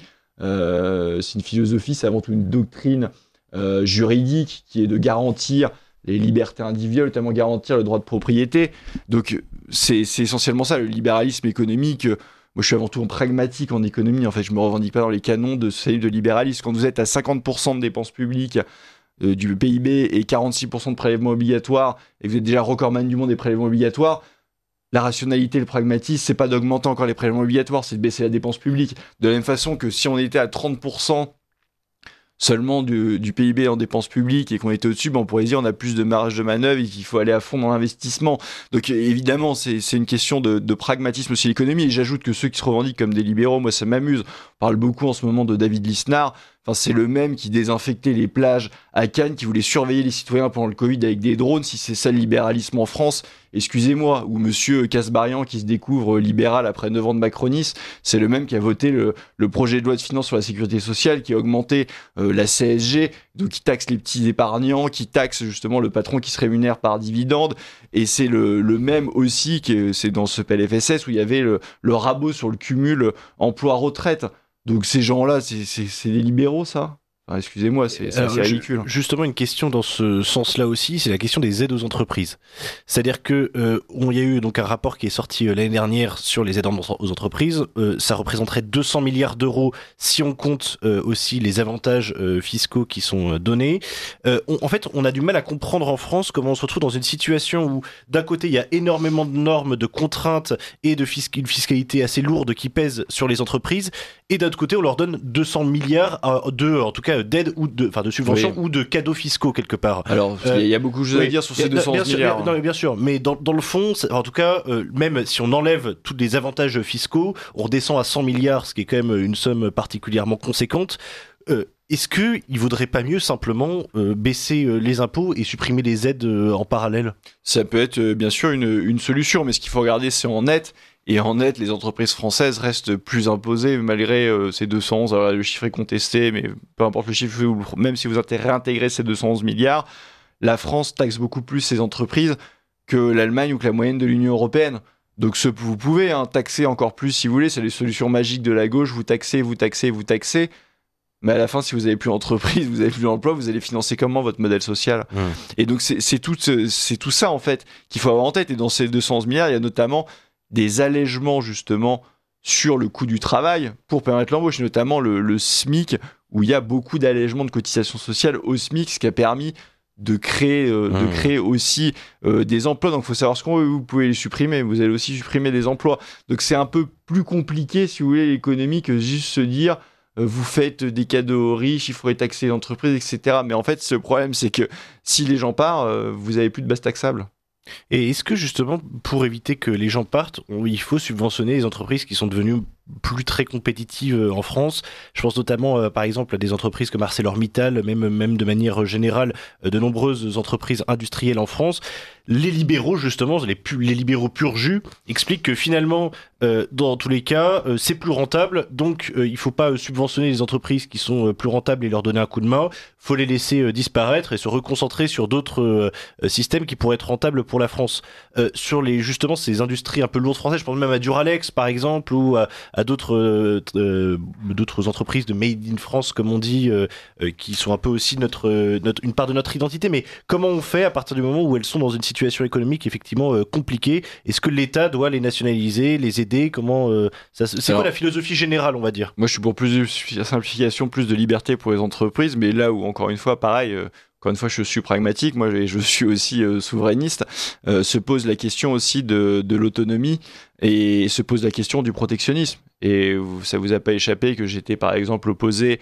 euh, c'est une philosophie, c'est avant tout une doctrine euh, juridique qui est de garantir les libertés individuelles, notamment garantir le droit de propriété. Donc, c'est, c'est essentiellement ça, le libéralisme économique. Moi, je suis avant tout en pragmatique en économie. En fait, je me revendique pas dans les canons de celui de libéralisme. Quand vous êtes à cinquante pour cent de dépenses publiques euh, du P I B et quarante-six pour cent de prélèvements obligatoires, et que vous êtes déjà recordman du monde des prélèvements obligatoires, la rationalité, le pragmatisme, c'est pas d'augmenter encore les prélèvements obligatoires, c'est de baisser la dépense publique. De la même façon que si on était à trente pour cent seulement du, du P I B en dépenses publiques et qu'on était au-dessus, ben on pourrait dire on a plus de marge de manœuvre et qu'il faut aller à fond dans l'investissement. Donc évidemment, c'est, c'est une question de, de pragmatisme aussi l'économie. Et j'ajoute que ceux qui se revendiquent comme des libéraux, moi ça m'amuse. On parle beaucoup en ce moment de David Lisnard. Enfin, c'est le même qui désinfectait les plages à Cannes, qui voulait surveiller les citoyens pendant le Covid avec des drones. Si c'est ça le libéralisme en France, excusez-moi. Ou monsieur Kasbarian qui se découvre libéral après neuf ans de macronisme, c'est le même qui a voté le, le projet de loi de finances sur la sécurité sociale, qui a augmenté euh, la C S G, donc qui taxe les petits épargnants, qui taxe justement le patron qui se rémunère par dividende. Et c'est le, le même aussi, que c'est dans ce P L F S S où il y avait le, le rabot sur le cumul emploi-retraite. Donc ces gens-là, c'est, c'est, c'est des libéraux, ça ? Enfin, excusez-moi, c'est, c'est, c'est ridicule. Justement, une question dans ce sens-là aussi, c'est la question des aides aux entreprises. C'est-à-dire que euh, on y a eu donc un rapport qui est sorti euh, l'année dernière sur les aides aux entreprises. Euh, ça représenterait deux cents milliards d'euros si on compte euh, aussi les avantages euh, fiscaux qui sont euh, donnés. Euh, on, en fait, on a du mal à comprendre en France comment on se retrouve dans une situation où d'un côté il y a énormément de normes, de contraintes et de fisc- une fiscalité assez lourde qui pèse sur les entreprises, et d'un autre côté on leur donne deux cents milliards euh, de, en tout cas d'aide ou de, enfin de subventions oui. ou de cadeaux fiscaux quelque part. Alors il euh, y a beaucoup de choses oui. à dire sur ces deux cents bien sûr, milliards. Bien, non, mais bien sûr, mais dans, dans le fond, en tout cas, euh, même si on enlève tous les avantages fiscaux, on redescend à cent milliards, ce qui est quand même une somme particulièrement conséquente. Euh, est-ce que il vaudrait pas mieux simplement euh, baisser euh, les impôts et supprimer les aides euh, en parallèle ? Ça peut être euh, bien sûr une, une solution, mais ce qu'il faut regarder, c'est en net. Et en net, les entreprises françaises restent plus imposées malgré euh, ces deux cent onze. Alors le chiffre est contesté, mais peu importe le chiffre, même si vous réintégrez ces deux cent onze milliards, la France taxe beaucoup plus ses entreprises que l'Allemagne ou que la moyenne de l'Union européenne. Donc ce, vous pouvez hein, taxer encore plus si vous voulez, c'est les solutions magiques de la gauche, vous taxez, vous taxez, vous taxez. Mais à la fin, si vous n'avez plus d'entreprise, vous n'avez plus d'emploi, vous allez financer comment votre modèle social ? mmh. Et donc c'est, c'est, tout, c'est tout ça en fait qu'il faut avoir en tête. Et dans ces deux cent onze milliards, il y a notamment des allègements justement sur le coût du travail pour permettre l'embauche, notamment le, le SMIC, où il y a beaucoup d'allègements de cotisations sociales au SMIC, ce qui a permis de créer, euh, mmh. de créer aussi euh, des emplois. Donc il faut savoir ce qu'on veut, vous pouvez les supprimer, vous allez aussi supprimer des emplois. Donc c'est un peu plus compliqué, si vous voulez, l'économie, que juste se dire euh, vous faites des cadeaux aux riches, il faudrait taxer les entreprises, et cetera. Mais en fait, ce problème, c'est que si les gens partent, euh, vous n'avez plus de base taxable. Et est-ce que justement, pour éviter que les gens partent, on, il faut subventionner les entreprises qui sont devenues plus très compétitives en France ? Je pense notamment, euh, par exemple, à des entreprises comme ArcelorMittal, même, même de manière générale, euh, de nombreuses entreprises industrielles en France. Les libéraux, justement, les, pu- les libéraux pur jus, expliquent que finalement, euh, dans tous les cas, euh, c'est plus rentable, donc euh, il ne faut pas euh, subventionner les entreprises qui sont euh, plus rentables et leur donner un coup de main. Il faut les laisser euh, disparaître et se reconcentrer sur d'autres euh, systèmes qui pourraient être rentables pour la France. Euh, sur les, justement, ces industries un peu lourdes françaises, je pense même à Duralex, par exemple, ou à, à d'autres, euh, euh, d'autres entreprises de Made in France, comme on dit, euh, euh, qui sont un peu aussi notre, euh, notre, une part de notre identité. Mais comment on fait à partir du moment où elles sont dans une situation économique effectivement euh, compliquée ? Est-ce que l'État doit les nationaliser, les aider ? Comment euh, ça, c'est Alors, quoi la philosophie générale, on va dire ? Moi, je suis pour plus de simplification, plus de liberté pour les entreprises, mais là où, encore une fois, pareil... Euh, Encore une fois, je suis pragmatique, moi je suis aussi euh, souverainiste, euh, se pose la question aussi de, de l'autonomie et se pose la question du protectionnisme. Et ça vous a pas échappé que j'étais par exemple opposé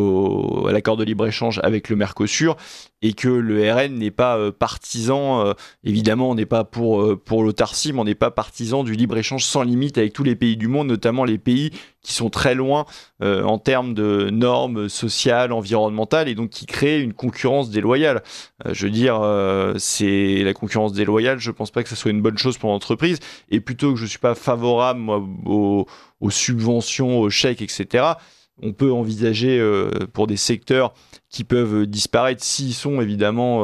au, à l'accord de libre-échange avec le Mercosur et que le R N n'est pas euh, partisan, euh, évidemment on n'est pas pour, euh, pour l'autarcie, mais on n'est pas partisan du libre-échange sans limite avec tous les pays du monde, notamment les pays qui sont très loin euh, en termes de normes sociales, environnementales, et donc qui créent une concurrence déloyale. Euh, je veux dire, euh, c'est la concurrence déloyale, je pense pas que ça soit une bonne chose pour l'entreprise, et plutôt que je suis pas favorable moi, aux, aux subventions, aux chèques, et cetera, on peut envisager euh, pour des secteurs qui peuvent disparaître s'ils sont évidemment euh,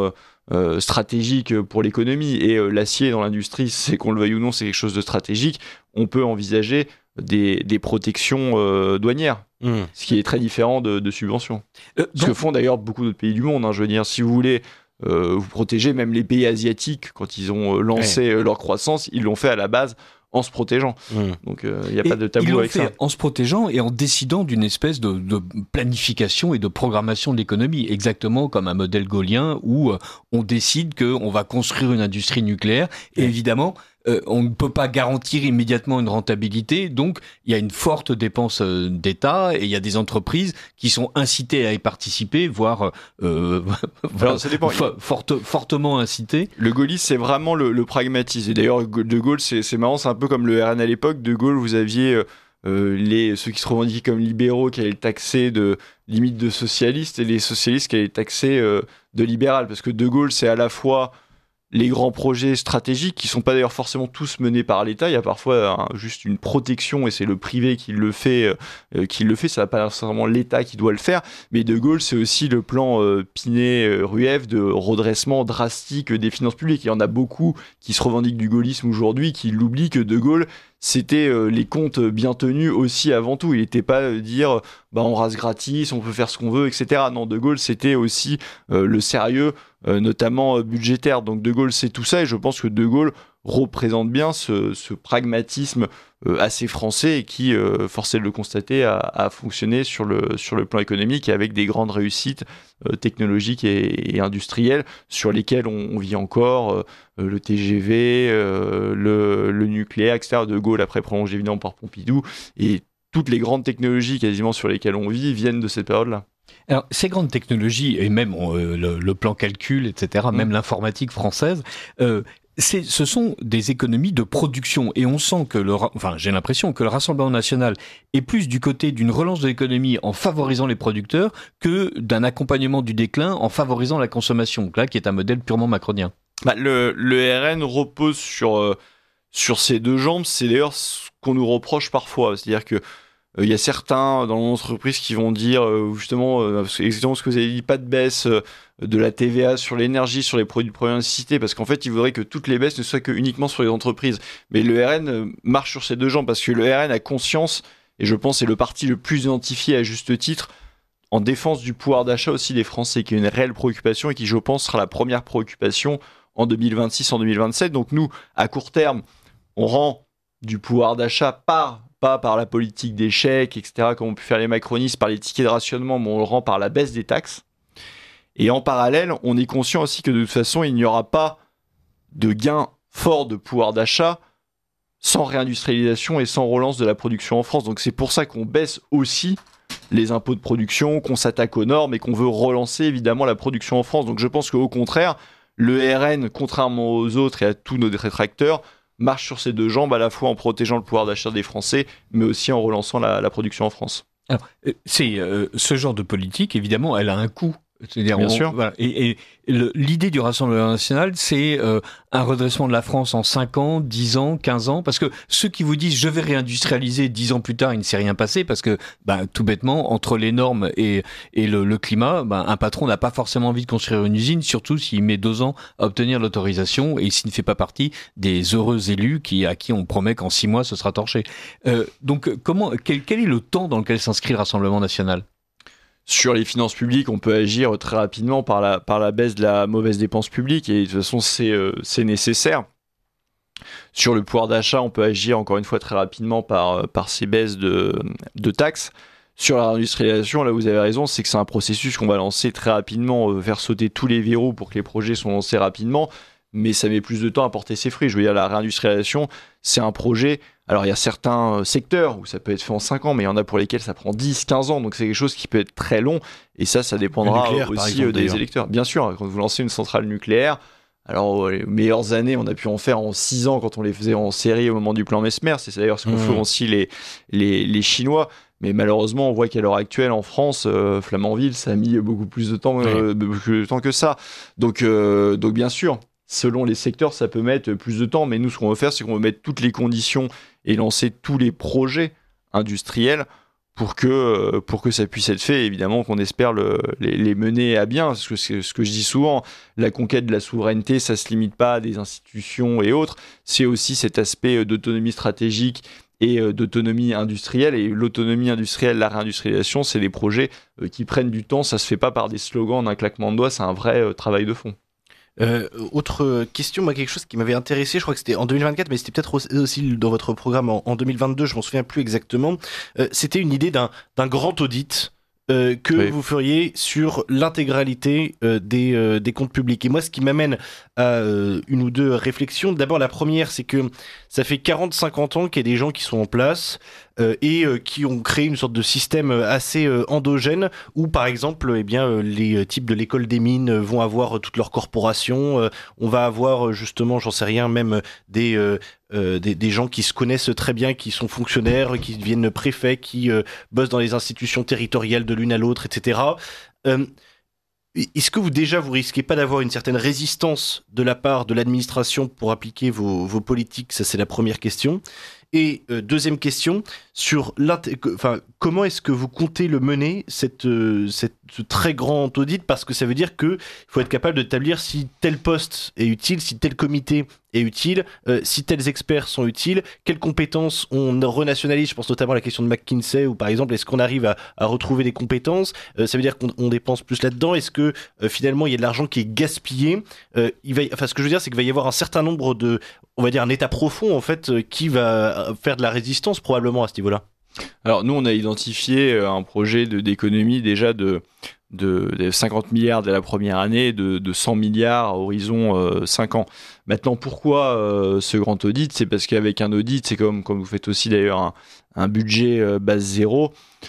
euh, stratégique pour l'économie. Et euh, l'acier dans l'industrie, c'est qu'on le veuille ou non, c'est quelque chose de stratégique. On peut envisager des, des protections euh, douanières, mmh. ce qui est très différent de, de subventions. Euh, ce donc... que font d'ailleurs beaucoup d'autres pays du monde. Hein. Je veux dire, si vous voulez euh, vous protéger, même les pays asiatiques, quand ils ont lancé ouais. leur croissance, ils l'ont fait à la base en se protégeant. Mmh. Donc il euh, n'y a et pas de tabou avec ça. En se protégeant et en décidant d'une espèce de, de planification et de programmation de l'économie, exactement comme un modèle gaulien où euh, on décide qu'on va construire une industrie nucléaire et mmh. évidemment euh, on ne peut pas garantir immédiatement une rentabilité, donc il y a une forte dépense euh, d'État et il y a des entreprises qui sont incitées à y participer, voire euh, Alors, ça dépend. F- forte, fortement incitées. Le gaullisme, c'est vraiment le, le pragmatisme. Et d'ailleurs, De Gaulle, c'est, c'est marrant, c'est un peu comme le R N à l'époque. De Gaulle, vous aviez euh, les, ceux qui se revendiquaient comme libéraux qui allaient le taxer de limite de socialiste et les socialistes qui allaient le taxer euh, de libéral. Parce que De Gaulle, c'est à la fois les grands projets stratégiques qui ne sont pas d'ailleurs forcément tous menés par l'État. Il y a parfois hein, juste une protection et c'est le privé qui le fait. Euh, qui le fait. Ça n'est pas nécessairement l'État qui doit le faire. Mais De Gaulle, c'est aussi le plan euh, Pinet-Rueff de redressement drastique des finances publiques. Il y en a beaucoup qui se revendiquent du gaullisme aujourd'hui, qui l'oublient que De Gaulle, c'était euh, les comptes bien tenus aussi avant tout. Il n'était pas euh, dire bah, on rase gratis, on peut faire ce qu'on veut, et cetera. Non, De Gaulle, c'était aussi euh, le sérieux, euh, notamment euh, budgétaire. Donc De Gaulle, c'est tout ça et je pense que De Gaulle représente bien ce, ce pragmatisme euh, assez français et qui, euh, force est de le constater, a, a fonctionné sur le, sur le plan économique et avec des grandes réussites euh, technologiques et, et industrielles sur lesquelles on, on vit encore, euh, le T G V, euh, le, le nucléaire, et cetera. De Gaulle, après prolongé évidemment par Pompidou, et toutes les grandes technologies quasiment sur lesquelles on vit viennent de cette période-là. Alors, ces grandes technologies, et même euh, le, le plan calcul, et cetera, mmh. même l'informatique française, euh, c'est, ce sont des économies de production. Et on sent que, le, enfin, j'ai l'impression que le Rassemblement national est plus du côté d'une relance de l'économie en favorisant les producteurs que d'un accompagnement du déclin en favorisant la consommation, là, qui est un modèle purement macronien. Bah, le, le R N repose sur, euh, sur ces deux jambes. C'est d'ailleurs ce qu'on nous reproche parfois. C'est-à-dire que il euh, y a certains dans l'entreprise qui vont dire euh, justement euh, exactement ce que vous avez dit, pas de baisse euh, de la T V A sur l'énergie, sur les produits de première nécessité, parce qu'en fait, il faudrait que toutes les baisses ne soient que uniquement sur les entreprises. Mais le R N euh, marche sur ces deux jambes, parce que le R N a conscience, et je pense c'est le parti le plus identifié à juste titre, en défense du pouvoir d'achat aussi des Français, qui est une réelle préoccupation et qui, je pense, sera la première préoccupation en deux mille vingt-six, en deux mille vingt-sept. Donc nous, à court terme, on rend du pouvoir d'achat par... pas par la politique des chèques, et cetera, comme on peut faire les macronistes, par les tickets de rationnement, mais on le rend par la baisse des taxes. Et en parallèle, on est conscient aussi que de toute façon, il n'y aura pas de gain fort de pouvoir d'achat sans réindustrialisation et sans relance de la production en France. Donc c'est pour ça qu'on baisse aussi les impôts de production, qu'on s'attaque aux normes et qu'on veut relancer évidemment la production en France. Donc je pense qu'au contraire, le R N, contrairement aux autres et à tous nos détracteurs, marche sur ses deux jambes, à la fois en protégeant le pouvoir d'achat des Français, mais aussi en relançant la, la production en France. Alors, c'est euh, ce genre de politique, évidemment, elle a un coût. C'est-à-dire, Bien on, sûr. Voilà, et, et le, l'idée du Rassemblement national, c'est euh, un redressement de la France en cinq ans, dix ans, quinze ans, parce que ceux qui vous disent « je vais réindustrialiser », dix ans plus tard, il ne s'est rien passé, parce que, bah, tout bêtement, entre les normes et, et le, le climat, bah, un patron n'a pas forcément envie de construire une usine, surtout s'il met deux ans à obtenir l'autorisation et s'il ne fait pas partie des heureux élus qui, à qui on promet qu'en six mois, ce sera torché. Euh, donc, comment, quel, quel est le temps dans lequel s'inscrit le Rassemblement national ? Sur les finances publiques, on peut agir très rapidement par la, par la baisse de la mauvaise dépense publique et de toute façon, c'est, euh, c'est nécessaire. Sur le pouvoir d'achat, on peut agir encore une fois très rapidement par, par ces baisses de, de taxes. Sur la réindustrialisation, là vous avez raison, c'est que c'est un processus qu'on va lancer très rapidement, euh, faire sauter tous les verrous pour que les projets soient lancés rapidement, mais ça met plus de temps à porter ses fruits. Je veux dire, la réindustrialisation, c'est un projet... Alors, il y a certains secteurs où ça peut être fait en cinq ans, mais il y en a pour lesquels ça prend dix, quinze ans. Donc, c'est quelque chose qui peut être très long. Et ça, ça dépendra aussi exemple, des d'ailleurs. électeurs. Bien sûr, quand vous lancez une centrale nucléaire, alors les meilleures années, on a pu en faire en six ans quand on les faisait en série au moment du plan Messmer. C'est d'ailleurs ce qu'ont mmh. fait aussi les, les, les Chinois. Mais malheureusement, on voit qu'à l'heure actuelle, en France, euh, Flamanville, ça a mis beaucoup plus de temps, euh, mmh. beaucoup plus de temps que ça. Donc, euh, donc, bien sûr, selon les secteurs, ça peut mettre plus de temps. Mais nous, ce qu'on veut faire, c'est qu'on veut mettre toutes les conditions et lancer tous les projets industriels pour que, pour que ça puisse être fait. Évidemment qu'on espère le, les, les mener à bien, parce que c'est ce que je dis souvent, la conquête de la souveraineté, ça se limite pas à des institutions et autres, c'est aussi cet aspect d'autonomie stratégique et d'autonomie industrielle. Et l'autonomie industrielle, la réindustrialisation, c'est des projets qui prennent du temps, ça se fait pas par des slogans d'un claquement de doigts, c'est un vrai travail de fond. Euh, autre question, moi, quelque chose qui m'avait intéressé, je crois que c'était en deux mille vingt-quatre, mais c'était peut-être aussi dans votre programme en, en deux mille vingt-deux, je m'en souviens plus exactement. Euh, c'était une idée d'un, d'un grand audit euh, que oui. vous feriez sur l'intégralité euh, des, euh, des comptes publics. Et moi, ce qui m'amène à euh, une ou deux réflexions. D'abord, la première, c'est que ça fait quarante à cinquante ans qu'il y a des gens qui sont en place euh, et euh, qui ont créé une sorte de système assez euh, endogène où, par exemple, eh bien, euh, les types de l'école des mines vont avoir euh, toutes leurs corporations. Euh, on va avoir, euh, justement, j'en sais rien, même des... Euh, Euh, des, des gens qui se connaissent très bien, qui sont fonctionnaires, qui deviennent préfets, qui euh, bossent dans les institutions territoriales de l'une à l'autre, et cetera. Euh, est-ce que vous déjà vous risquez pas d'avoir une certaine résistance de la part de l'administration pour appliquer vos, vos politiques? Ça, c'est la première question. Et euh, deuxième question, sur enfin, comment est-ce que vous comptez le mener, cette, euh, cette, ce très grand audit? Parce que ça veut dire qu'il faut être capable d'établir si tel poste est utile, si tel comité est utile, euh, si tels experts sont utiles, quelles compétences on renationalise. Je pense notamment à la question de McKinsey, où par exemple, est-ce qu'on arrive à, à retrouver des compétences? euh, Ça veut dire qu'on on dépense plus là-dedans. Est-ce que euh, finalement, il y a de l'argent qui est gaspillé? euh, il va, enfin, Ce que je veux dire, c'est qu'il va y avoir un certain nombre de, on va dire, un état profond, en fait, euh, qui va faire de la résistance probablement à ce niveau-là. Alors nous, on a identifié un projet de, d'économie déjà de, de, de cinquante milliards dès la première année, de, de cent milliards à horizon euh, cinq ans. Maintenant, pourquoi euh, ce grand audit? C'est parce qu'avec un audit, c'est comme, comme vous faites aussi d'ailleurs un, un budget euh, base zéro,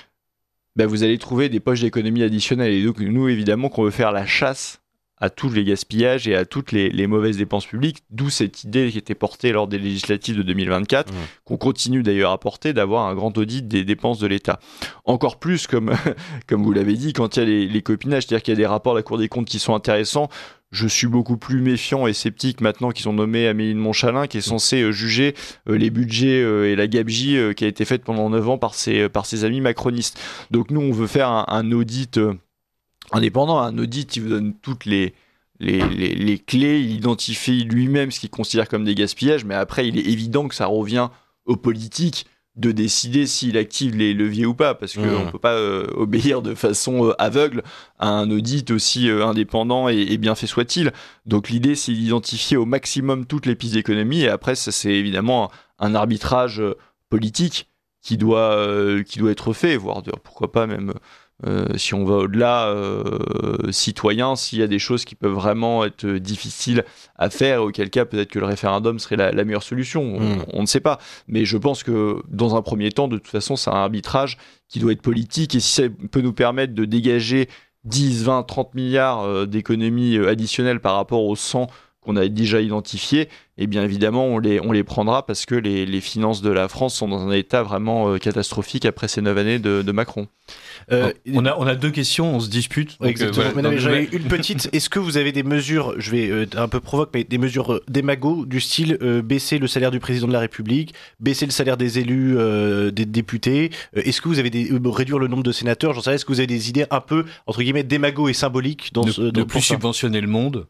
ben vous allez trouver des poches d'économie additionnelles. Et donc nous, évidemment, qu'on veut faire la chasse à tous les gaspillages et à toutes les, les mauvaises dépenses publiques, d'où cette idée qui était portée lors des législatives de deux mille vingt-quatre, mmh. qu'on continue d'ailleurs à porter, d'avoir un grand audit des dépenses de l'État. Encore plus, comme, comme vous l'avez dit, quand il y a les, les copinages, c'est-à-dire qu'il y a des rapports de la Cour des comptes qui sont intéressants. Je suis beaucoup plus méfiant et sceptique maintenant qu'ils ont nommé Amélie de Montchalin, qui est censée euh, juger euh, les budgets euh, et la gabegie euh, qui a été faite pendant neuf ans par ses, par ses amis macronistes. Donc nous, on veut faire un, un audit... Euh, indépendant, un audit, il vous donne toutes les, les, les, les clés, il identifie lui-même ce qu'il considère comme des gaspillages, mais après, il est évident que ça revient aux politiques de décider s'il active les leviers ou pas, parce qu'on mmh. ne peut pas euh, obéir de façon euh, aveugle à un audit aussi euh, indépendant et, et bien fait soit-il. Donc l'idée, c'est d'identifier au maximum toutes les pistes d'économie, et après, ça, c'est évidemment un, un arbitrage euh, politique qui doit, euh, qui doit être fait, voire pourquoi pas même... Euh, si on va au-delà euh, citoyen, s'il y a des choses qui peuvent vraiment être difficiles à faire, auquel cas peut-être que le référendum serait la, la meilleure solution, on, mmh. on ne sait pas, mais je pense que dans un premier temps, de toute façon, c'est un arbitrage qui doit être politique, et si ça peut nous permettre de dégager dix, vingt, trente milliards d'économies additionnelles par rapport aux cent qu'on a déjà identifiés, et bien évidemment on les, on les prendra, parce que les, les finances de la France sont dans un état vraiment euh, catastrophique après ces neuf années de, de Macron. Euh, on, a, on a deux questions, on se dispute. Donc, exactement. Euh, voilà. Mais non, j'avais une petite. Est-ce que vous avez des mesures, je vais euh, un peu provoque, mais des mesures euh, démago du style euh, baisser le salaire du président de la République, baisser le salaire des élus, euh, des députés? euh, Est-ce que vous avez des euh, réduire le nombre de sénateurs? J'en sais rien. Est-ce que vous avez des idées un peu entre guillemets démago et symboliques dans de, ce, de dans plus subventionner le monde?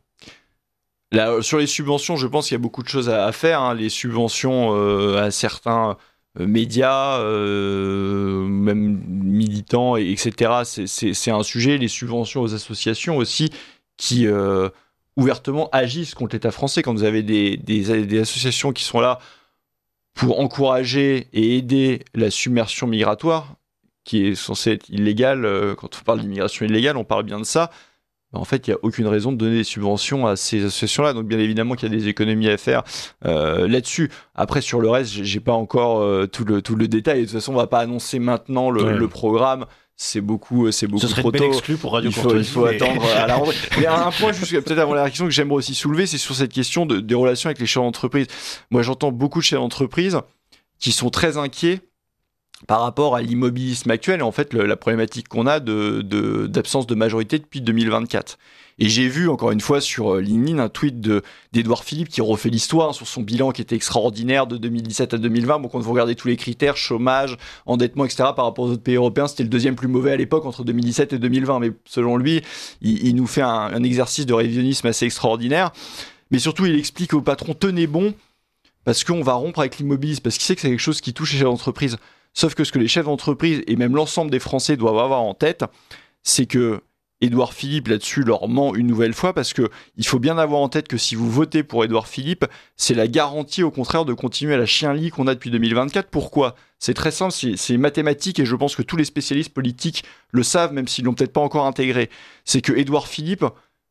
Là, sur les subventions, je pense qu'il y a beaucoup de choses à, à faire. Hein. Les subventions euh, à certains euh, médias, euh, même militants, et, etc., c'est, c'est, c'est un sujet. Les subventions aux associations aussi, qui euh, ouvertement agissent contre l'État français. Quand vous avez des, des, des associations qui sont là pour encourager et aider la submersion migratoire, qui est censée être illégale, euh, quand on parle d'immigration illégale, on parle bien de ça. En fait, il n'y a aucune raison de donner des subventions à ces associations-là. Donc, bien évidemment qu'il y a des économies à faire euh, là-dessus. Après, sur le reste, j'ai pas encore euh, tout, le, tout le détail. Et de toute façon, on ne va pas annoncer maintenant le, ouais. le programme. C'est beaucoup, c'est beaucoup Ce serait trop une tôt. Belle exclu pour Radio il faut, il faut mais... attendre à la rentrée. Mais un point, juste peut-être avant la réaction, que j'aimerais aussi soulever, c'est sur cette question de, des relations avec les chefs d'entreprise. Moi, j'entends beaucoup de chefs d'entreprise qui sont très inquiets par rapport à l'immobilisme actuel et en fait le, la problématique qu'on a de, de, d'absence de majorité depuis deux mille vingt-quatre. Et j'ai vu encore une fois sur LinkedIn un tweet de, d'Édouard Philippe qui refait l'histoire sur son bilan qui était extraordinaire de deux mille dix-sept à deux mille vingt. Bon, quand vous regardez tous les critères, chômage, endettement, et cetera, par rapport aux autres pays européens, c'était le deuxième plus mauvais à l'époque entre deux mille dix-sept et deux mille vingt. Mais selon lui, il, il nous fait un, un exercice de révisionnisme assez extraordinaire. Mais surtout, il explique au patron, tenez bon, parce qu'on va rompre avec l'immobilisme, parce qu'il sait que c'est quelque chose qui touche les chefs d'entreprise. Sauf que ce que les chefs d'entreprise et même l'ensemble des Français doivent avoir en tête, c'est que Édouard Philippe, là-dessus, leur ment une nouvelle fois, parce que il faut bien avoir en tête que si vous votez pour Édouard Philippe, c'est la garantie, au contraire, de continuer la chienlit qu'on a depuis deux mille vingt-quatre. Pourquoi ? C'est très simple, c'est, c'est mathématique, et je pense que tous les spécialistes politiques le savent, même s'ils l'ont peut-être pas encore intégré. C'est que Édouard Philippe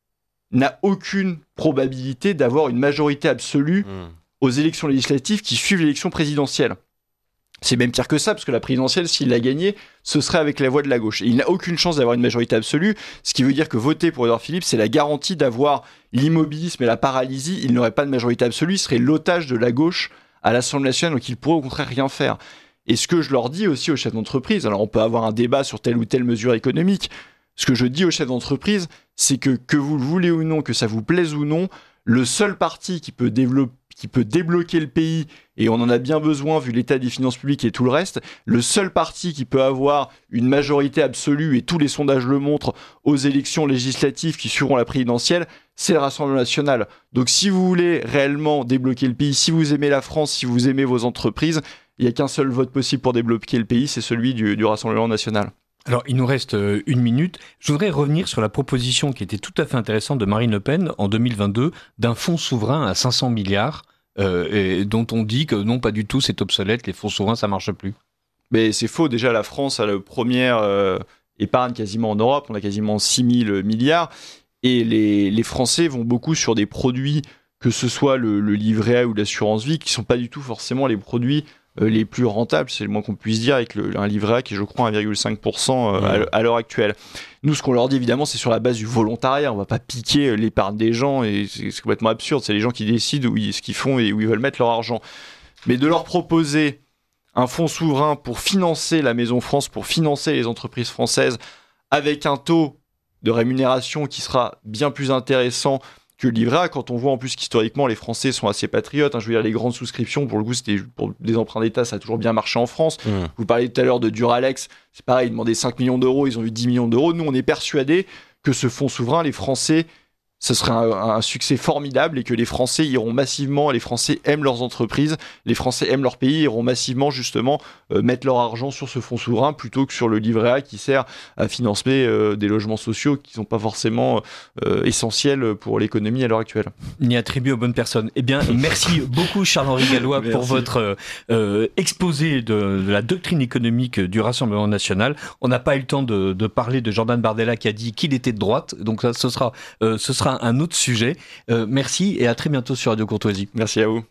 n'a aucune probabilité d'avoir une majorité absolue mmh. aux élections législatives qui suivent l'élection présidentielle. C'est même pire que ça, parce que la présidentielle, s'il l'a gagnée, ce serait avec la voix de la gauche. Et il n'a aucune chance d'avoir une majorité absolue, ce qui veut dire que voter pour Édouard Philippe, c'est la garantie d'avoir l'immobilisme et la paralysie. Il n'aurait pas de majorité absolue, il serait l'otage de la gauche à l'Assemblée nationale, donc il pourrait au contraire rien faire. Et ce que je leur dis aussi aux chefs d'entreprise, alors on peut avoir un débat sur telle ou telle mesure économique, ce que je dis aux chefs d'entreprise, c'est que, que vous le voulez ou non, que ça vous plaise ou non, le seul parti qui peut développer qui peut débloquer le pays, et on en a bien besoin vu l'état des finances publiques et tout le reste, le seul parti qui peut avoir une majorité absolue, et tous les sondages le montrent, aux élections législatives qui suivront la présidentielle, c'est le Rassemblement national. Donc si vous voulez réellement débloquer le pays, si vous aimez la France, si vous aimez vos entreprises, il n'y a qu'un seul vote possible pour débloquer le pays, c'est celui du, du Rassemblement national. Alors, il nous reste une minute. Je voudrais revenir sur la proposition qui était tout à fait intéressante de Marine Le Pen en deux mille vingt-deux d'un fonds souverain à cinq cents milliards euh, et dont on dit que non, pas du tout, c'est obsolète, les fonds souverains, ça marche plus. Mais c'est faux. Déjà, la France a la première euh, épargne quasiment en Europe. On a quasiment six mille milliards. Et les, les Français vont beaucoup sur des produits, que ce soit le, le livret A ou l'assurance vie, qui ne sont pas du tout forcément les produits Euh, les plus rentables, c'est le moins qu'on puisse dire, avec le, un livret A qui est, je crois, un virgule cinq pour cent euh, ouais. à, à l'heure actuelle. Nous, ce qu'on leur dit, évidemment, c'est sur la base du volontariat. On ne va pas piquer l'épargne des gens, et c'est, c'est complètement absurde. C'est les gens qui décident où ils, ce qu'ils font et où ils veulent mettre leur argent. Mais de leur proposer un fonds souverain pour financer la Maison France, pour financer les entreprises françaises, avec un taux de rémunération qui sera bien plus intéressant que le livret A, quand on voit en plus qu'historiquement les Français sont assez patriotes, hein, je veux dire les grandes souscriptions, pour le coup c'était pour des emprunts d'État, ça a toujours bien marché en France. Mmh. Vous parliez tout à l'heure de Duralex, c'est pareil, ils demandaient cinq millions d'euros, ils ont eu dix millions d'euros. Nous on est persuadés que ce fonds souverain, les Français, ce serait un, un succès formidable, et que les Français iront massivement, les Français aiment leurs entreprises, les Français aiment leur pays, iront massivement justement euh, mettre leur argent sur ce fonds souverain plutôt que sur le livret A qui sert à financer euh, des logements sociaux qui ne sont pas forcément euh, essentiels pour l'économie à l'heure actuelle. Ni attribué aux bonnes personnes. Eh bien, merci beaucoup Charles-Henri Gallois pour votre euh, exposé de, de la doctrine économique du Rassemblement national. On n'a pas eu le temps de, de parler de Jordan Bardella qui a dit qu'il était de droite, donc ça, ce sera, euh, ce sera un autre sujet. Euh, merci et à très bientôt sur Radio Courtoisie. Merci à vous.